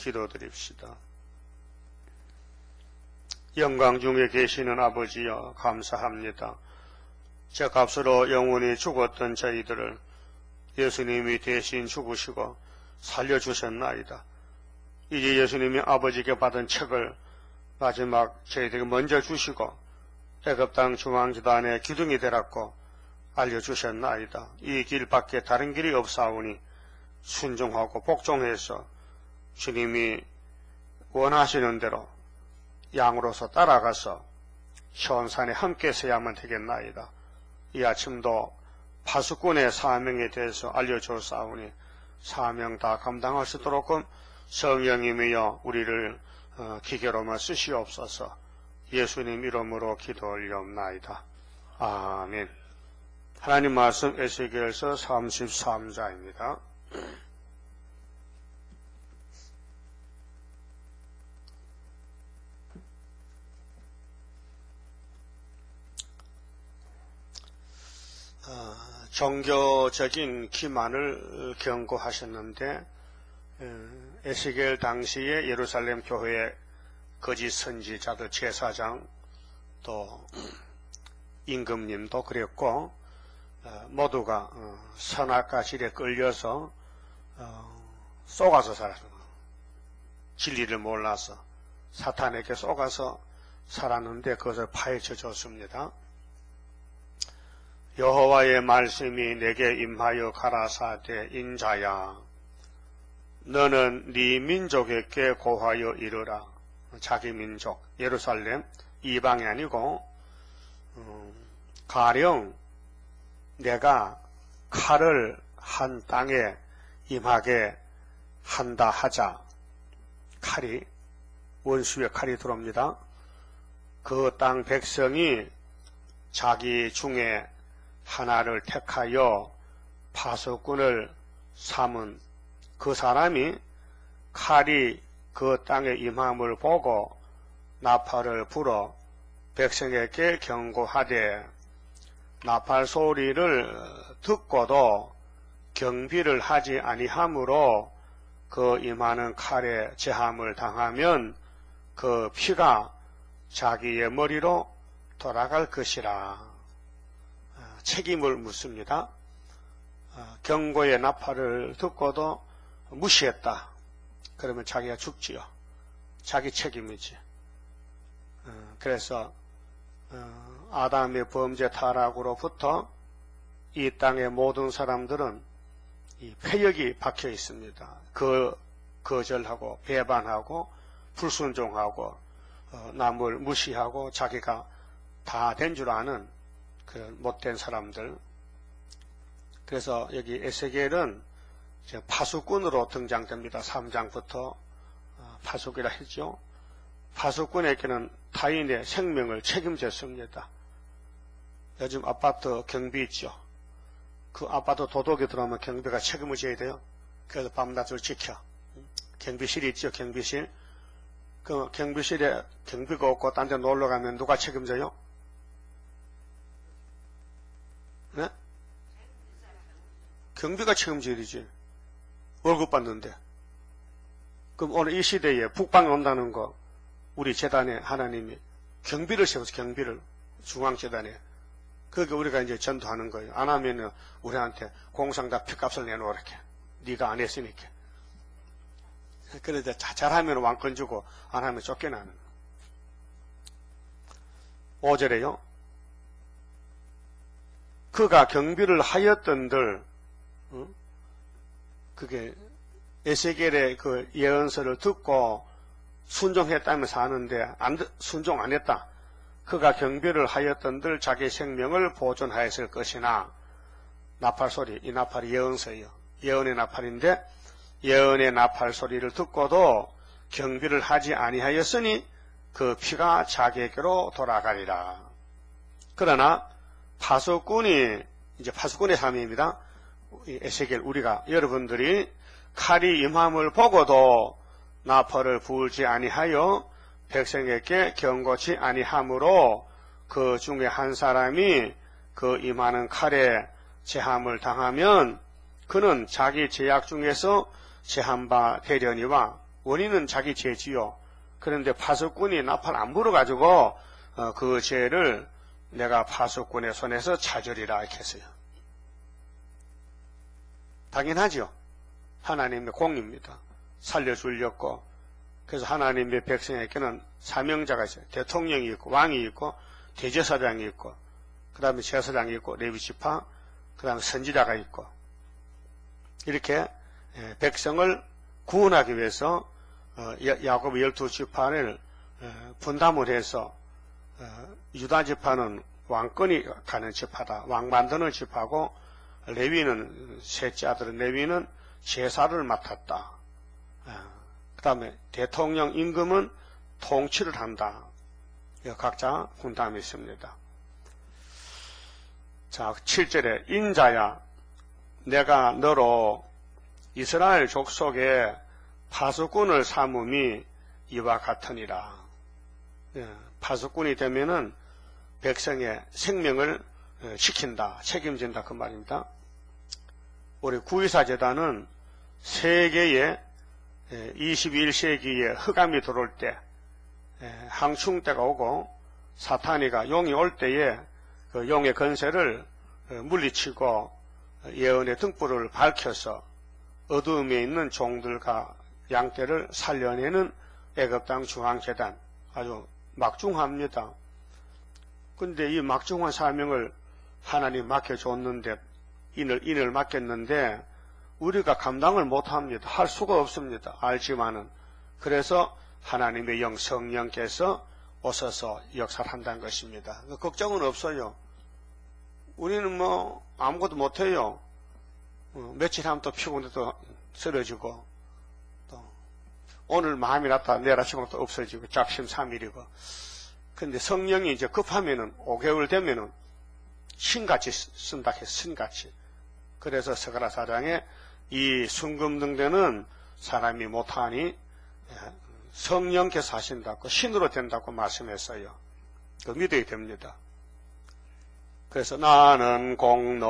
기도드립시다. 영광 중에 계시는 아버지여, 감사합니다. 제 값으로 영원히 죽었던 저희들을 예수님이 대신 죽으시고 살려주셨나이다. 이제 예수님이 아버지께 받은 책을 마지막 저희들에게 먼저 주시고 애굽 땅 중앙지단의 기둥이 되라고 알려주셨나이다. 이 길밖에 다른 길이 없사오니 순종하고 복종해서 주님이 원하시는 대로 양으로서 따라가서 시온산에 함께 서야만 되겠나이다. 이 아침도 파수꾼의 사명에 대해서 알려줬사오니 사명 다 감당할 수 있도록 성령님이여 우리를 기계로만 쓰시옵소서. 예수님 이름으로 기도 올리옵나이다. 아멘. 하나님 말씀 에스겔서 33장입니다. 종교적인 기만을 경고하셨는데 에스겔 당시에 예루살렘 교회의 거짓 선지자들 제사장 또 임금님도 그랬고 모두가 선악과 질에 끌려서 속아서 살았어요. 진리를 몰라서 사탄에게 속아서 살았는데 그것을 파헤쳐 줬습니다. 여호와의 말씀이 내게 임하여 가라사대 인자야 너는 네 민족에게 고하여 이르라. 자기 민족 예루살렘 이방이 아니고 가령 내가 칼을 한 땅에 임하게 한다 하자. 칼이 원수의 칼이 들어옵니다. 그 땅 백성이 자기 중에 하나를 택하여 파수꾼을 삼은 그 사람이 칼이 그 땅에 임함을 보고 나팔을 불어 백성에게 경고하되 나팔 소리를 듣고도 경비를 하지 아니하므로 그 임하는 칼에 제함을 당하면 그 피가 자기의 머리로 돌아갈 것이라. 책임을 묻습니다. 경고의 나팔을 듣고도 무시했다. 그러면 자기가 죽지요. 자기 책임이지. 그래서 아담의 범죄 타락으로부터 이 땅의 모든 사람들은 이 폐역이 박혀 있습니다. 거절하고 배반하고 불순종하고 남을 무시하고 자기가 다 된 줄 아는 그런 못된 사람들. 그래서 여기 에스겔은 파수꾼으로 등장됩니다. 3장부터 파수꾼이라 했죠. 파수꾼에게는 타인의 생명을 책임졌습니다. 요즘 아파트 경비 있죠. 그 아파트 도둑이 들어오면 경비가 책임을 져야 돼요. 그래서 밤낮을 지켜. 경비실이 있죠. 경비실. 그 경비실에 경비가 없고 딴 데 놀러 가면 누가 책임져요? 네? 경비가 책임져야지. 월급 받는데. 그럼 오늘 이 시대에 북방에 온다는 거 우리 재단에 하나님이 경비를 세워서 경비를 중앙재단에 그게 우리가 이제 전도하는 거예요. 안 하면은 우리한테 공상다 피값을 내놓으라 이렇게. 네가 안 했으니까. 그래서 잘하면 왕권 주고 안 하면 쫓겨나는. 5절에요. 그가 경비를 하였던들, 그게 에스겔의 그 예언서를 듣고 순종했다면서 하는데 순종 안 했다. 그가 경비를 하였던들 자기 생명을 보존하였을 것이나 나팔 소리, 이 나팔이 예언서예요. 예언의 나팔인데 예언의 나팔 소리를 듣고도 경비를 하지 아니하였으니 그 피가 자기에게로 돌아가리라. 그러나 파수꾼이 이제 파수꾼의 삶입니다. 에스겔 우리가 여러분들이 칼이 임함을 보고도 나팔을 불지 아니하여 백성에게 경고치 아니하므로 그 중에 한 사람이 그 임하는 칼에 제함을 당하면 그는 자기 죄악 중에서 제한 바 되려니와 원인은 자기 죄지요. 그런데 파수꾼이 나팔 안 불어가지고 그 죄를 내가 파수꾼의 손에서 찾으리라 이렇게 했어요. 당연하죠. 하나님의 공입니다. 살려주려고. 그래서 하나님의 백성에게는 사명자가 있어요. 대통령이 있고 왕이 있고 대제사장이 있고 그 다음에 제사장이 있고 레위지파 그 다음에 선지자가 있고 이렇게 백성을 구원하기 위해서 야곱 12지파를 분담을 해서 유다 지파는 왕권이 가는 지파다. 왕 만드는 지파고 레위는 셋째 아들은 레위는 제사를 맡았다. 그 다음에 대통령 임금은 통치를 한다. 각자 분담이 있습니다. 자, 7절에 인자야 내가 너로 이스라엘 족속의 파수꾼을 삼음이 이와 같으니라. 파수꾼이 되면은 백성의 생명을 지킨다, 책임진다 그 말입니다. 우리 구의사재단은 세계에 21세기에 흑암이 들어올 때 항충 때가 오고 사탄이가 용이 올 때에 그 용의 건세를 물리치고 예언의 등불을 밝혀서 어두움에 있는 종들과 양떼를 살려내는 애굽 땅 중앙재단 아주 막중합니다. 근데 이 막중한 사명을 하나님 맡겨줬는데 인을 맡겼는데 우리가 감당을 못합니다. 할 수가 없습니다. 알지만은 그래서 하나님의 영 성령께서 오셔서 역사를 한다는 것입니다. 걱정은 없어요. 우리는 뭐 아무것도 못해요. 며칠 하면 또 피곤해 또 쓰러지고 또 오늘 마음이 났다 내일 아침에 또 없어지고 잡심삼일이고 근데 성령이 이제 급하면은 5개월 되면은 신같이 쓴다 해서 신같이 그래서 스가랴 4장에 이 순금등대는 사람이 못하니 성령께서 하신다고 신으로 된다고 말씀했어요. 그 믿어야 됩니다. 그래서 나는 공로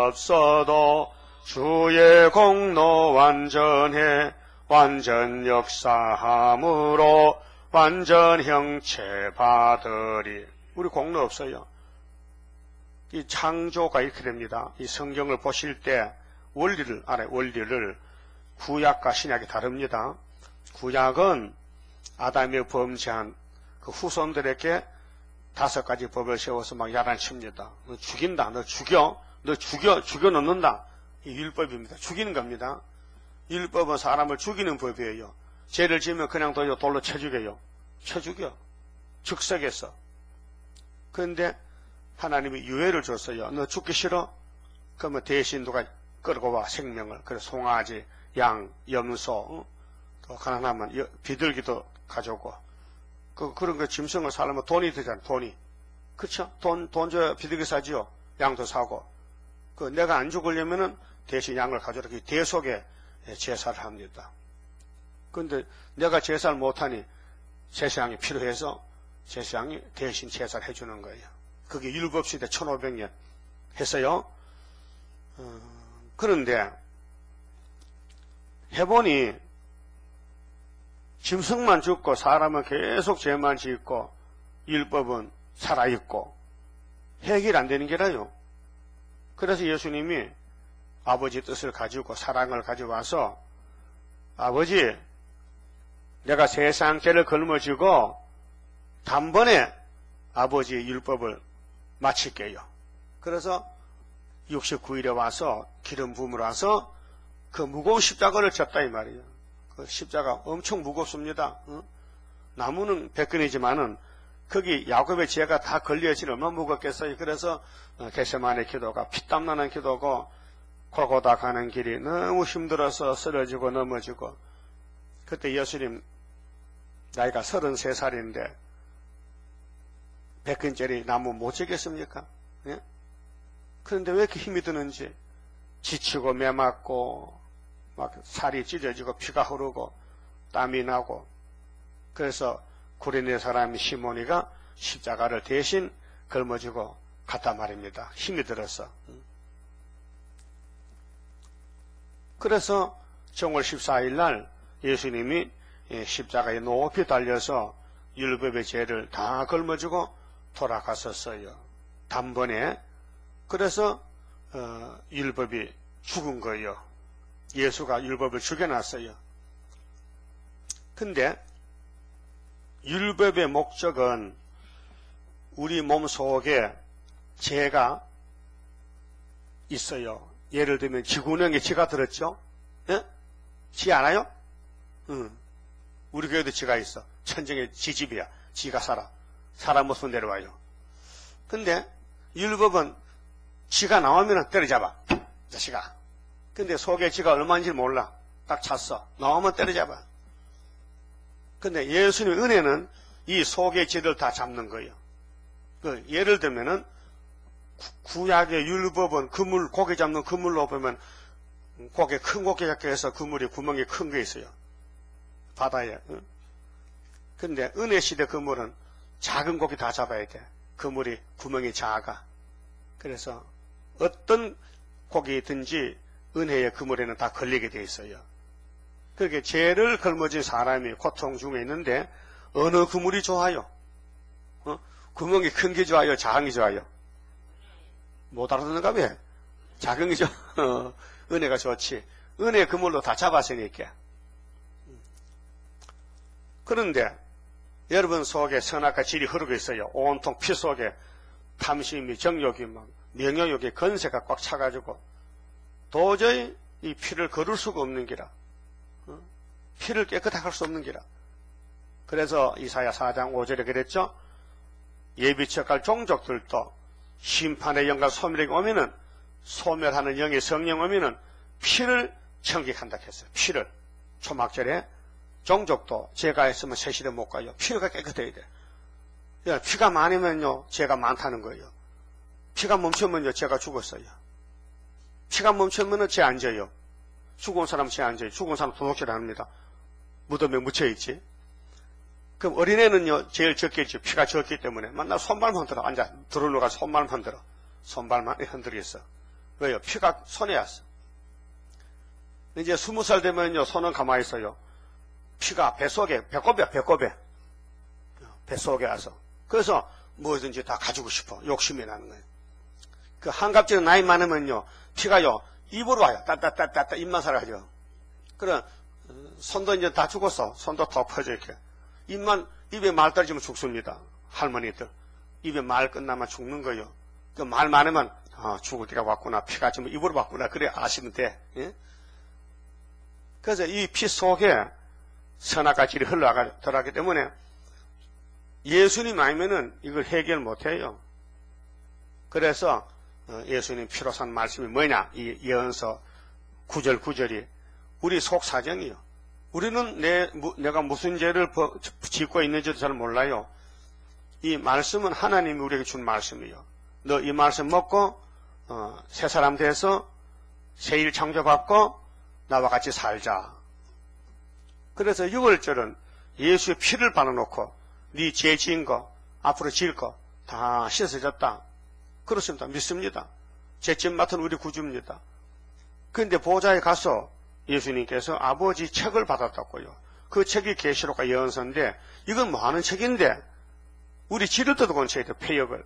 없어도 주의 공로 완전해 완전 역사함으로 완전 형체 받으리. 우리 공로 없어요. 이 창조가 이렇게 됩니다. 이 성경을 보실 때 원리를 알아요. 원리를 구약과 신약이 다릅니다. 구약은 아담이 범죄한 그 후손들에게 5가지 법을 세워서 막 야단칩니다. 너 죽인다. 너 죽여 넣는다. 이 율법입니다. 죽이는 겁니다. 율법은 사람을 죽이는 법이에요. 죄를 지으면 그냥 돌로 쳐 죽여요. 쳐 죽여. 즉석에서. 그런데 하나님이 유예를 줬어요. 너 죽기 싫어? 그러면 대신 누가 끌고 와 생명을. 그래서 송아지, 양, 염소, 또 가난하면 비둘기도 가져오고. 그런 거 짐승을 살려면 돈이 들잖아. 돈이. 그쵸? 돈 줘야 비둘기 사지요. 양도 사고. 내가 안 죽으려면은 대신 양을 가져라. 대속에 제사를 합니다. 그런데 내가 제사를 못하니 제사장이 필요해서 제사장이 대신 제사를 해주는 거예요. 그게 율법시대 1500년 했어요. 그런데 해보니 짐승만 죽고 사람은 계속 죄만 짓고 율법은 살아있고 해결 안 되는 게라요. 그래서 예수님이 아버지 뜻을 가지고 사랑을 가져와서 아버지 내가 세상 죄를 걸머쥐고 단번에 아버지의 율법을 마칠게요. 그래서 69일에 와서 기름 부음으로 와서 그 무거운 십자가를 졌다 이 말이에요. 그 십자가 엄청 무겁습니다. 나무는 백근이지만은 거기 야곱의 죄가 다 걸려있으니 얼마나 무겁겠어요. 그래서 겟세마네 기도가 피땀 나는 기도고 골고다 가는 길이 너무 힘들어서 쓰러지고 넘어지고 그때 예수님 나이가 33살인데 백근짜리 나무 못 지겠습니까? 예? 그런데 왜 이렇게 힘이 드는지 지치고 매맞고 막 살이 찢어지고 피가 흐르고 땀이 나고 그래서 구레네 사람 시몬이가 십자가를 대신 걸머지고 갔단 말입니다. 힘이 들어서. 그래서 정월 14일 날 예수님이 십자가에 높이 달려서 율법의 죄를 다 걸머지고 돌아갔었어요. 단번에. 그래서 율법이 죽은 거예요. 예수가 율법을 죽여놨어요. 근데 율법의 목적은 우리 몸 속에 죄가 있어요. 예를 들면 지구능에 쥐가 들었죠? 예? 쥐 알아요? 응. 우리 교회도 쥐가 있어. 천정에 쥐 집이야. 쥐가 살아. 사람 모습 내려와요. 근데 율법은 쥐가 나오면 때려잡아. 자식아. 근데 속에 쥐가 얼마인지 몰라. 딱 찼어. 나오면 때려잡아. 근데 예수님의 은혜는 이 속의 쥐를 다 잡는 거예요. 예를 들면은 구약의 율법은 그물, 고기 잡는 그물로 보면 고기, 큰 고기 잡기 위해서 그물이 구멍이 큰 게 있어요. 바다에. 근데 은혜 시대 그물은 작은 고기 다 잡아야 돼. 그물이 구멍이 작아. 그래서 어떤 고기든지 은혜의 그물에는 다 걸리게 돼 있어요. 그렇게 죄를 걸머진 사람이 고통 중에 있는데 어느 그물이 좋아요? 구멍이 큰 게 좋아요? 작은 게 좋아요? 못 알아듣는가 봐. 작은 게 은혜가 좋지. 은혜 그물로 다 잡았으니까. 그런데 여러분 속에 선악과 질이 흐르고 있어요. 온통 피 속에 탐심이, 정욕이, 명예욕의 건세가 꽉 차가지고 도저히 이 피를 거둘 수가 없는 기라. 피를 깨끗하게 할 수 없는 기라. 그래서 이사야 4장 5절에 그랬죠. 예비척할 종족들도 심판의 영과 소멸이 오면은, 소멸하는 영의 성령 오면은 피를 청객한다 했어요. 피를. 초막절에 종족도 죄가 있으면 세시대 못 가요. 피가 깨끗해야 돼. 피가 많으면요 죄가 많다는 거예요. 피가 멈추면요 죄가 죽었어요. 피가 멈추면은 죄 안 져요. 죽은 사람 죄 안 져요. 죽은 사람 도둑질 안 합니다. 무덤에 묻혀있지. 그럼 어린애는요 제일 적겠죠. 피가 적기 때문에 맨날 손발만 흔들어. 앉아 들어누가 손발만 흔들어. 손발만 흔들겠어. 왜요? 피가 손에 왔어. 이제 20살 되면요 손은 가만히 있어요. 피가 뱃속에, 배꼽에 뱃속에 와서. 그래서 뭐든지 다 가지고 싶어. 욕심이 나는 거예요. 그 한갑질은 나이 많으면요 피가요 입으로 와요. 따따따따따 입만 살아가죠. 그래 손도 이제 다 죽었어. 손도 더 퍼져 이렇게. 입에 말 떨어지면 죽습니다. 할머니들. 입에 말 끝나면 죽는 거예요. 그 말 많으면, 죽을 때가 왔구나. 피가 지금 입으로 왔구나. 그래 아시면 돼. 예? 그래서 이 피 속에 선악과 질이 흘러들어가기 때문에 예수님 아니면은 이걸 해결 못 해요. 그래서 예수님 피로 산 말씀이 뭐냐? 이 예언서 9절 9절이 우리 속 사정이요. 우리는 내가 무슨 죄를 짓고 있는지도 잘 몰라요. 이 말씀은 하나님이 우리에게 준 말씀이요. 너 이 말씀 먹고 새 사람 돼서 새 일 창조받고 나와 같이 살자. 그래서 6월절은 예수의 피를 발라놓고 네 죄 지은 거 앞으로 지을 거 다 씻어졌다. 그렇습니다. 믿습니다. 죄짐 맡은 우리 구주입니다. 그런데 보좌에 가서 예수님께서 아버지 책을 받았다고요. 그 책이 계시록과 예언서인데 이건 뭐하는 책인데 우리 지를 뜯어온 책이죠. 폐역을.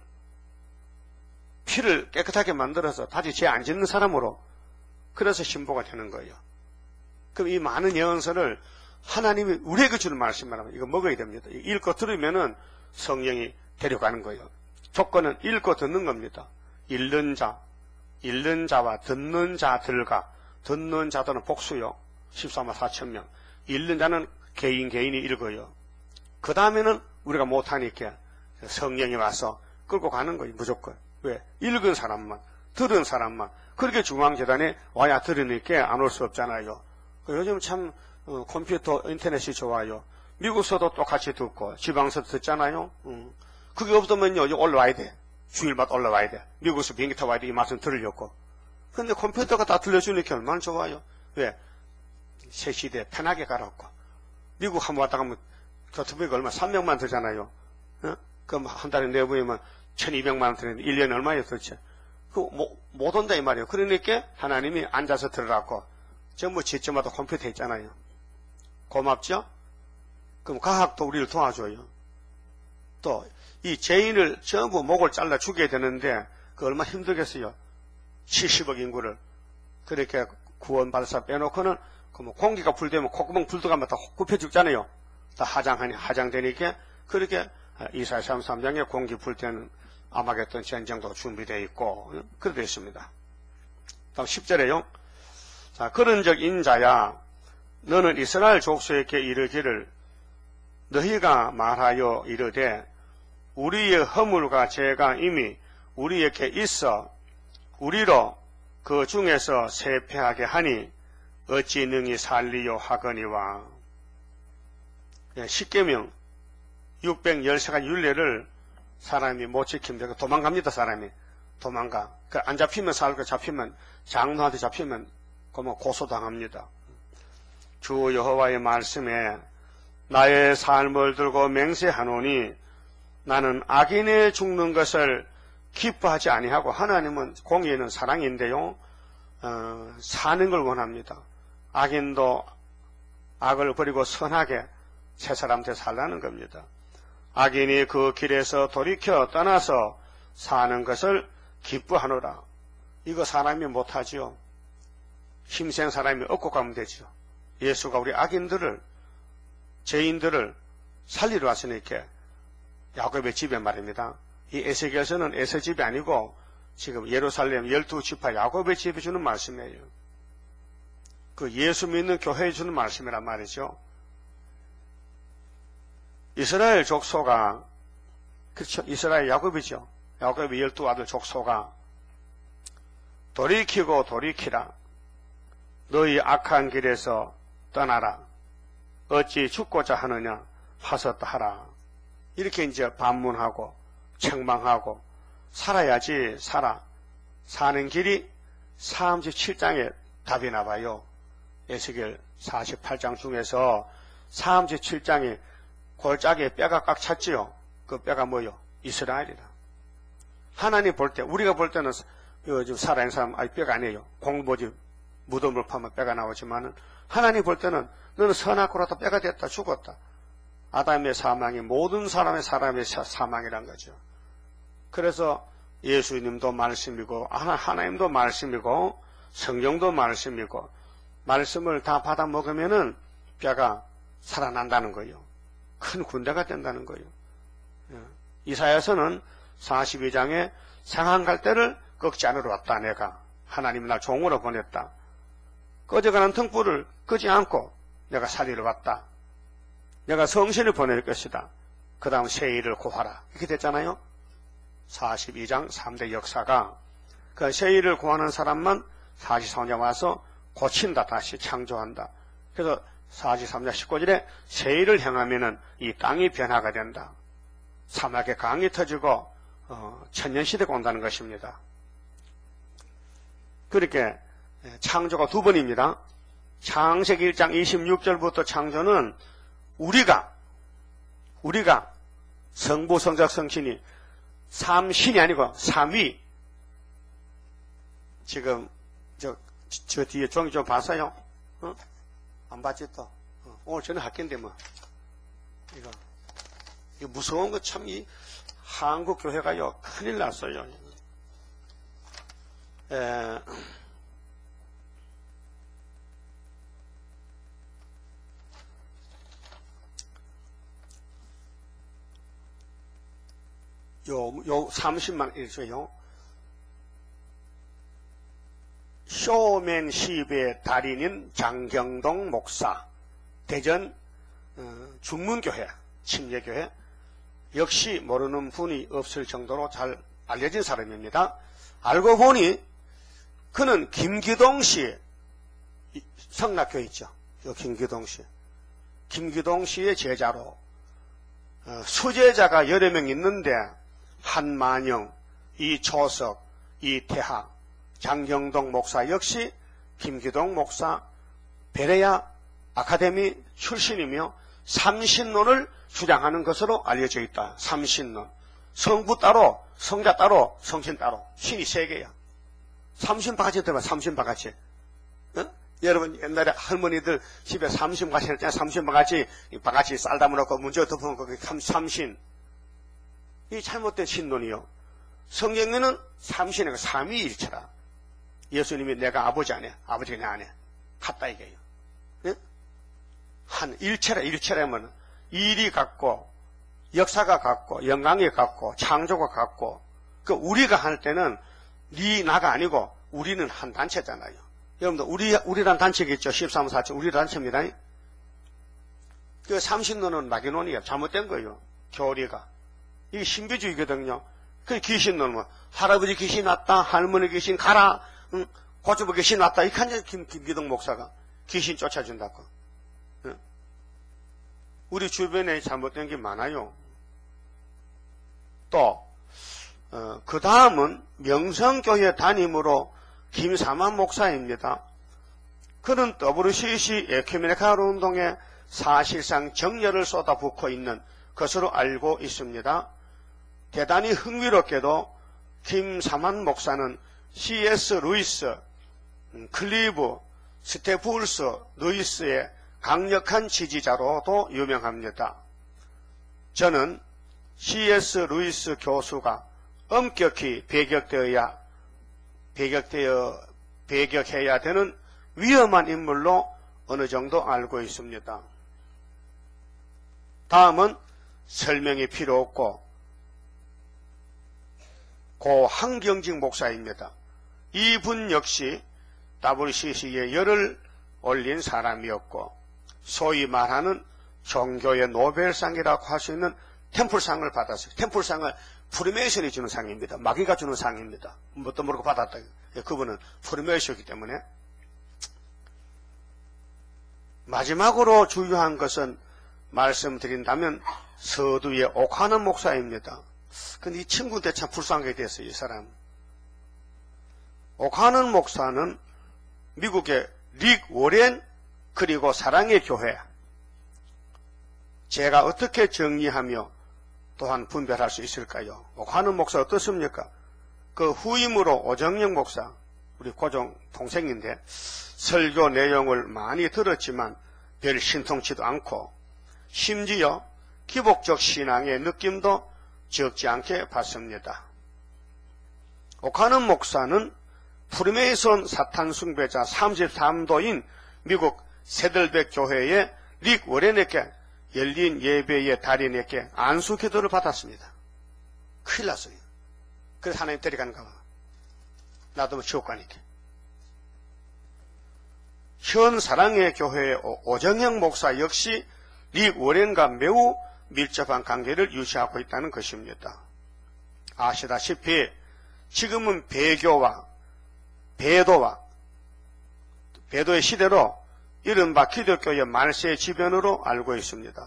피를 깨끗하게 만들어서 다시 죄 안 짓는 사람으로 그래서 신보가 되는 거예요. 그럼 이 많은 예언서를 하나님이 우리에게 주는 말씀만 하면 이거 먹어야 됩니다. 읽고 들으면은 성령이 데려가는 거예요. 조건은 읽고 듣는 겁니다. 읽는 자와 듣는 자들과 듣는 자들은 복수요. 14만 4천 명. 읽는 자는 개인이 읽어요. 그 다음에는 우리가 못하니까 성령이 와서 끌고 가는 거예요. 무조건. 왜? 읽은 사람만, 들은 사람만. 그렇게 중앙재단에 와야 들으니까 안 올 수 없잖아요. 요즘 참 컴퓨터, 인터넷이 좋아요. 미국서도 똑같이 듣고 지방서도 듣잖아요. 그게 없으면요 올라와야 돼. 주일마다 올라와야 돼. 미국에서 비행기 타고 와야 돼. 이 말씀 들으려고. 근데 컴퓨터가 다 들려주니까 얼마나 좋아요. 왜? 새 시대에 편하게 가라고. 미국 한번 왔다 가면 교통비가 얼마 300만 들잖아요. 그럼 한 달에 내보이면 1200만 원 드는데 1년에 얼마예요 도대체. 못 온다 이 말이에요. 그러니까 하나님이 앉아서 들으라고. 전부 지점마다 컴퓨터 있잖아요. 고맙죠? 그럼 과학도 우리를 도와줘요. 또 이 죄인을 전부 목을 잘라 죽여야 되는데 그 얼마나 힘들겠어요. 70억 인구를 그렇게 구원받을 사람 빼놓고는 그 뭐 공기가 불되면 콧구멍 불 들어가면 다 굽혀 죽잖아요. 다 하장되니까 그렇게 이사야 33장에 공기 불 때는 아마겟돈 전쟁도 준비되어 있고 그렇게 되어 있습니다. 다음 10절에요. 자, 그런즉 인자야 너는 이스라엘 족속에게 이르기를 너희가 말하여 이르되 우리의 허물과 죄가 이미 우리에게 있어 우리로 그 중에서 세폐하게 하니 어찌 능히 살리요 하거니와. 십계명 613가지 율례를 사람이 못 지키면 도망갑니다. 사람이 도망가. 안 잡히면 살고 잡히면 장로한테 잡히면 그러면 고소당합니다. 주 여호와의 말씀에 나의 삶을 들고 맹세하노니 나는 악인의 죽는 것을 기뻐하지 아니하고 하나님은 공의는 사랑인데요. 사는 걸 원합니다. 악인도 악을 버리고 선하게 새 사람한테 살라는 겁니다. 악인이 그 길에서 돌이켜 떠나서 사는 것을 기뻐하노라. 이거 사람이 못하지요. 힘센 사람이 얻고 가면 되죠. 예수가 우리 악인들을 죄인들을 살리러 왔으니까 야곱의 집에 말입니다. 이 에스겔서는 에서 집이 아니고 지금 예루살렘 12지파 야곱의 집에 주는 말씀이에요. 그 예수 믿는 교회에 주는 말씀이란 말이죠. 이스라엘 족소가 그렇죠. 이스라엘 야곱이죠. 야곱의 12아들 족소가 돌이키고 돌이키라. 너희 악한 길에서 떠나라. 어찌 죽고자 하느냐 하셨다 하라. 이렇게 이제 반문하고 책망하고 살아야지 살아. 사는 길이 37장에 답이 나와요. 에스겔 48장 중에서 37장에 골짜기에 뼈가 꽉 찼지요. 그 뼈가 뭐요? 이스라엘이다. 하나님 볼 때, 우리가 볼 때는 요즘 살아있는 사람 뼈가 아니에요. 공보지 무덤을 파면 뼈가 나오지만은 하나님 볼 때는 너는 선악고라도 뼈가 됐다 죽었다. 아담의 사망이 모든 사람의 사망이란 거죠. 그래서 예수님도 말씀이고 하나님도 말씀이고 성경도 말씀이고 말씀을 다 받아 먹으면은 뼈가 살아난다는 거예요. 큰 군대가 된다는 거예요. 이사야서는 42장에 상한 갈대를 꺾지 않으러 왔다. 내가 하나님 날 종으로 보냈다. 꺼져가는 등불을 끄지 않고 내가 살리러 왔다. 내가 성신을 보낼 것이다. 그 다음 세일을 구하라. 이렇게 됐잖아요. 42장 3대 역사가 그 세일을 구하는 사람만 43장 와서 고친다. 다시 창조한다. 그래서 43장 19절에 세일을 향하면은 이 땅이 변화가 된다. 사막에 강이 터지고 천년시대가 온다는 것입니다. 그렇게 창조가 두 번입니다. 창세기 1장 26절부터 창조는 우리가 성부, 성자, 성신이 삼신이 아니고 삼위. 지금 저 뒤에 종이 좀 봤어요? 안 봤지 또? 오늘 저는 학교인데 뭐 이거 무서운 거 참 이 한국 교회가요 큰일 났어요. 요 30만 일수요. 쇼맨십의 달인인 장경동 목사, 대전 중문교회, 침례교회, 역시 모르는 분이 없을 정도로 잘 알려진 사람입니다. 알고 보니 그는 김기동씨, 성락교회 있죠. 김기동씨. 김기동씨의 제자로 수제자가 여러 명 있는데 한만영, 이초석, 이태하, 장경동 목사 역시 김기동 목사 베레야 아카데미 출신이며 삼신론을 주장하는 것으로 알려져 있다. 삼신론. 성부 따로, 성자 따로, 성신 따로. 신이 세 개야. 삼신바가지 들어봐. 삼신바가지. 여러분 옛날에 할머니들 집에 삼신 같이 했잖아요. 삼신 바가지 쌀 담아놓고 문제 덮어놓고 그 삼신. 이 잘못된 신론이요. 성경에는 삼신의 삼위일체라. 예수님이 내가 아버지 안에, 아버지가 내 안에 같다 이게요. 예? 한 일체라면 일이 같고 역사가 같고 영광이 같고 창조가 같고 그 우리가 할 때는 네 나가 아니고 우리는 한 단체잖아요. 여러분들 우리란 단체겠죠. 13, 14 우리 단체입니다. 그 삼신론은 마귀론이에요. 잘못된 거예요. 교리가. 이게 신비주의거든요. 그 귀신론은 할아버지 귀신 왔다, 할머니 귀신 가라, 고추부 귀신 왔다. 이렇게 한 김기동 목사가 귀신 쫓아준다고. 우리 주변에 잘못된 게 많아요. 또 그 다음은 명성교회 담임으로 김사만 목사입니다. 그는 WCC 에큐메니칼 운동에 사실상 정열을 쏟아붓고 있는 것으로 알고 있습니다. 대단히 흥미롭게도 김사만 목사는 C.S. 루이스, 클리브, 스테플스 루이스의 강력한 지지자로도 유명합니다. 저는 C.S. 루이스 교수가 엄격히 배격해야 되는 위험한 인물로 어느 정도 알고 있습니다. 다음은 설명이 필요 없고 고 한경직 목사입니다. 이분 역시 WCC에 열을 올린 사람이었고 소위 말하는 종교의 노벨상이라고 할 수 있는 템플상을 받았어요. 템플상을 프리메이션이 주는 상입니다. 마귀가 주는 상입니다. 뭣도 모르고 받았다. 그분은 프리메이션이기 때문에. 마지막으로 중요한 것은 말씀드린다면 서두의 옥하는 목사입니다. 근데 이 친구한테 참 불쌍하게 됐어요. 이 사람. 옥하는 목사는 미국의 릭 워렌 그리고 사랑의 교회. 제가 어떻게 정리하며 또한 분별할 수 있을까요? 옥하는 목사 어떻습니까? 그 후임으로 오정영 목사, 우리 고종 동생인데 설교 내용을 많이 들었지만 별 신통치도 않고 심지어 기복적 신앙의 느낌도 적지 않게 봤습니다. 옥하는 목사는 프리메이슨 사탄 숭배자 33도인 미국 세들백 교회의 릭 워렌에게 열린 예배의 달인에게 안수 기도를 받았습니다. 큰일 났어요. 그래서 하나님 데려가는가 봐. 나도 지옥 가니까. 현 사랑의 교회의 오정영 목사 역시 릭 워렌과 매우 밀접한 관계를 유지하고 있다는 것입니다. 아시다시피 지금은 배도의 시대로 이른바 기독교의 말세 지변으로 알고 있습니다.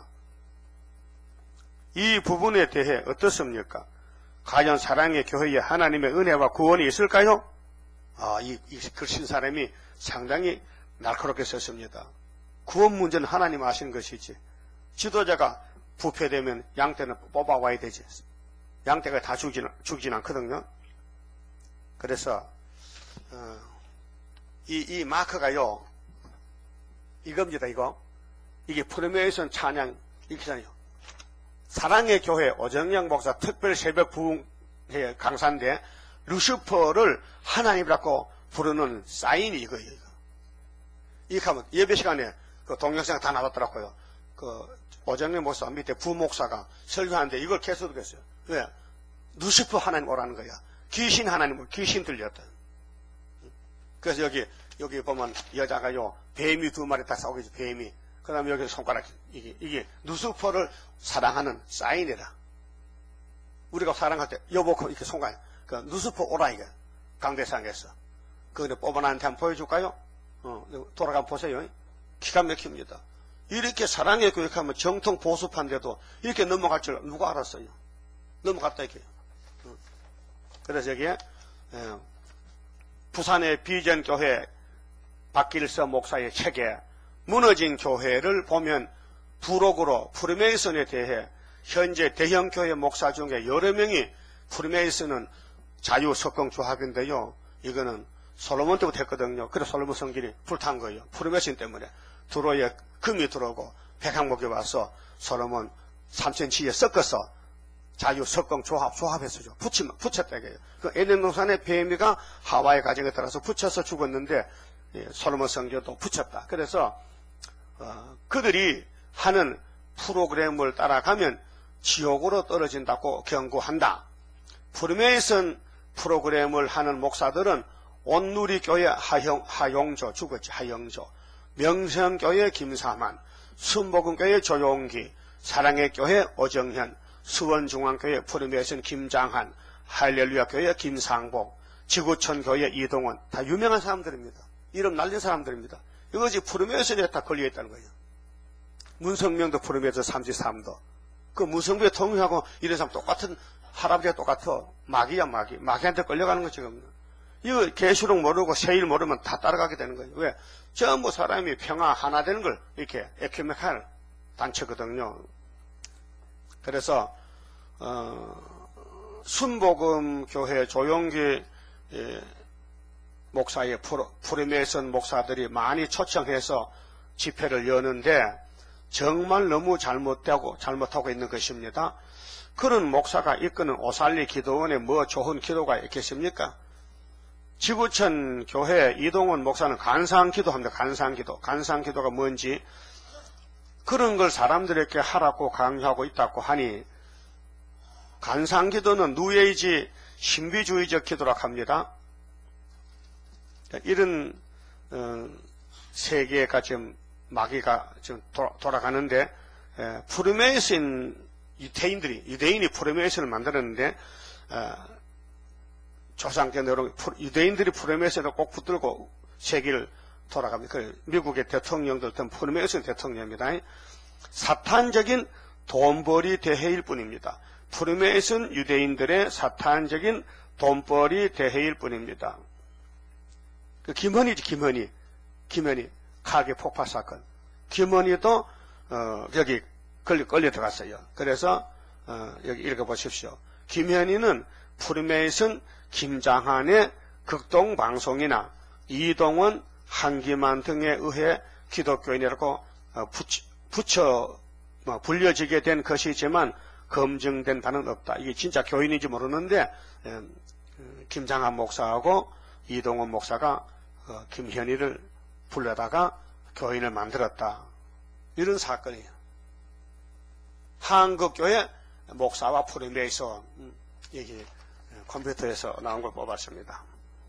이 부분에 대해 어떻습니까? 과연 사랑의 교회에 하나님의 은혜와 구원이 있을까요? 이 글 쓴 사람이 상당히 날카롭게 썼습니다. 구원 문제는 하나님 아시는 것이지. 지도자가 부패되면 양떼는 뽑아와야 되지. 양떼가 다 죽진 않거든요. 그래서 이 마크가요. 이겁니다. 이게 프리메이션 찬양 이렇게잖아요. 사랑의 교회 오정영 목사 특별 새벽 부흥회 강사인데 루시퍼를 하나님이라고 부르는 사인이 이거예요. 이렇게 하면 예배 시간에 그 동영상 다 나왔더라고요. 그 오정영 목사 밑에 부목사가 설교하는데 이걸 계속 듣겠어요. 왜? 루시퍼 하나님 오라는 거야. 귀신 하나님, 귀신 들렸다. 그래서 여기 보면 여자가요, 뱀이 2마리 딱 싸우고 있어, 뱀이. 그 다음에 여기 손가락, 이게 루시퍼를 사랑하는 사인이라. 우리가 사랑할 때, 여보고 이렇게 손가락, 루시퍼 오라, 이게. 강대상에서. 그거 뽑아나한테 한번 보여줄까요? 돌아가 보세요. 기가 막힙니다. 이렇게 사랑의 교육하면 정통 보수판데도 이렇게 넘어갈 줄 누가 알았어요? 넘어갔다, 이렇게. 그래서 여기에, 부산의 비전교회 박길서 목사의 책에 무너진 교회를 보면 부록으로 프리메이슨에 대해 현재 대형교회 목사 중에 여러 명이 프리메이슨은 자유석공조합인데요. 이거는 솔로몬 때부터 했거든요. 그래서 솔로몬 성전이 불탄 거예요. 푸르메신 때문에. 두로에 금이 들어오고 백항목이 와서 솔로몬 3cm에 섞어서 자유, 석공, 조합했어요. 붙였다 이거예요. 그 에덴 동산의 뱀이가 하와의 가정에 따라서 붙여서 죽었는데 솔로몬 성전도 붙였다. 그래서 그들이 하는 프로그램을 따라가면 지옥으로 떨어진다고 경고한다. 푸르메이슨 프로그램을 하는 목사들은 온누리교회 하용조 죽었지. 하용조, 명성교회 김사만, 순복음교회 조용기, 사랑의 교회 오정현, 수원중앙교회 푸르메이슨 김장한, 할렐루야교회 김상복, 지구촌교회 이동원, 다 유명한 사람들입니다. 이름 날린 사람들입니다. 이것이 푸르메이슨에 다 걸려있다는 거예요. 문성명도 푸르메이슨 33도. 그 문성부에 통일하고 이런 사람 똑같은 할아버지가 똑같아. 마귀야 마귀. 마귀한테 끌려가는 거 지금. 이거 계시록 모르고 세일 모르면 다 따라가게 되는 거예요. 왜? 전부 사람이 평화 하나 되는 걸 이렇게 에큐메칼 단체거든요. 그래서 순복음교회 조용기 목사의 푸르메이슨 목사들이 많이 초청해서 집회를 여는데 정말 너무 잘못하고 있는 것입니다. 그런 목사가 이끄는 오살리 기도원에 뭐 좋은 기도가 있겠습니까? 지구촌 교회 이동원 목사는 간상기도합니다. 간상기도가 뭔지 그런 걸 사람들에게 하라고 강요하고 있다고 하니 간상기도는 뉴에이지 신비주의적 기도라고 합니다. 이런 세계가 지금 마귀가 지금 돌아가는데 푸르메이슨 유대인이 푸르메이슨을 만들었는데 조상께 내려온 유대인들이 푸르메이슨을 꼭 붙들고 세계를 돌아갑니다. 그 미국의 대통령들 등 푸르메이슨 대통령입니다. 사탄적인 돈벌이 대회일 뿐입니다. 푸르메이슨 유대인들의 사탄적인 돈벌이 대회일 뿐입니다. 그 김헌이지 김헌이 카게 폭파 사건. 김헌이도 여기 걸려 들어갔어요. 그래서 여기 읽어보십시오. 김헌이는 푸르메이슨 김장한의 극동방송이나 이동원 한기만 등에 의해 기독교인이라고 불려지게 된 것이지만 검증된 바는 없다. 이게 진짜 교인인지 모르는데 김장한 목사하고 이동원 목사가 김현희를 불러다가 교인을 만들었다. 이런 사건이에요. 한국교회 목사와 푸르메이슨 여기 컴퓨터에서 나온 걸 뽑았습니다.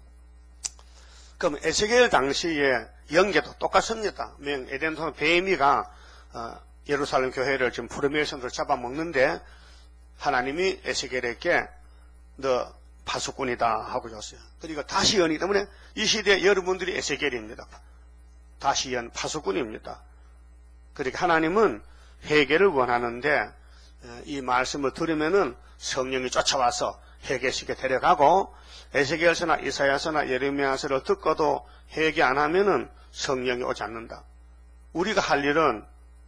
그럼 에스겔 당시에 연계도 똑같습니다. 에덴 동산 뱀이가 예루살렘 교회를 지금 푸르메이슨으로 잡아먹는데 하나님이 에스겔에게 너 파수꾼이다 하고 줬어요. 그러니까 다시연이기 때문에 이 시대 여러분들이 에스겔입니다. 다시연 파수꾼입니다. 그러니까 하나님은 회개를 원하는데 이 말씀을 들으면은 성령이 쫓아와서 회개식에 데려가고 에스겔서나 이사야서나 예레미야서를 듣고도 회개 안 하면은 성령이 오지 않는다. 우리가 할 일은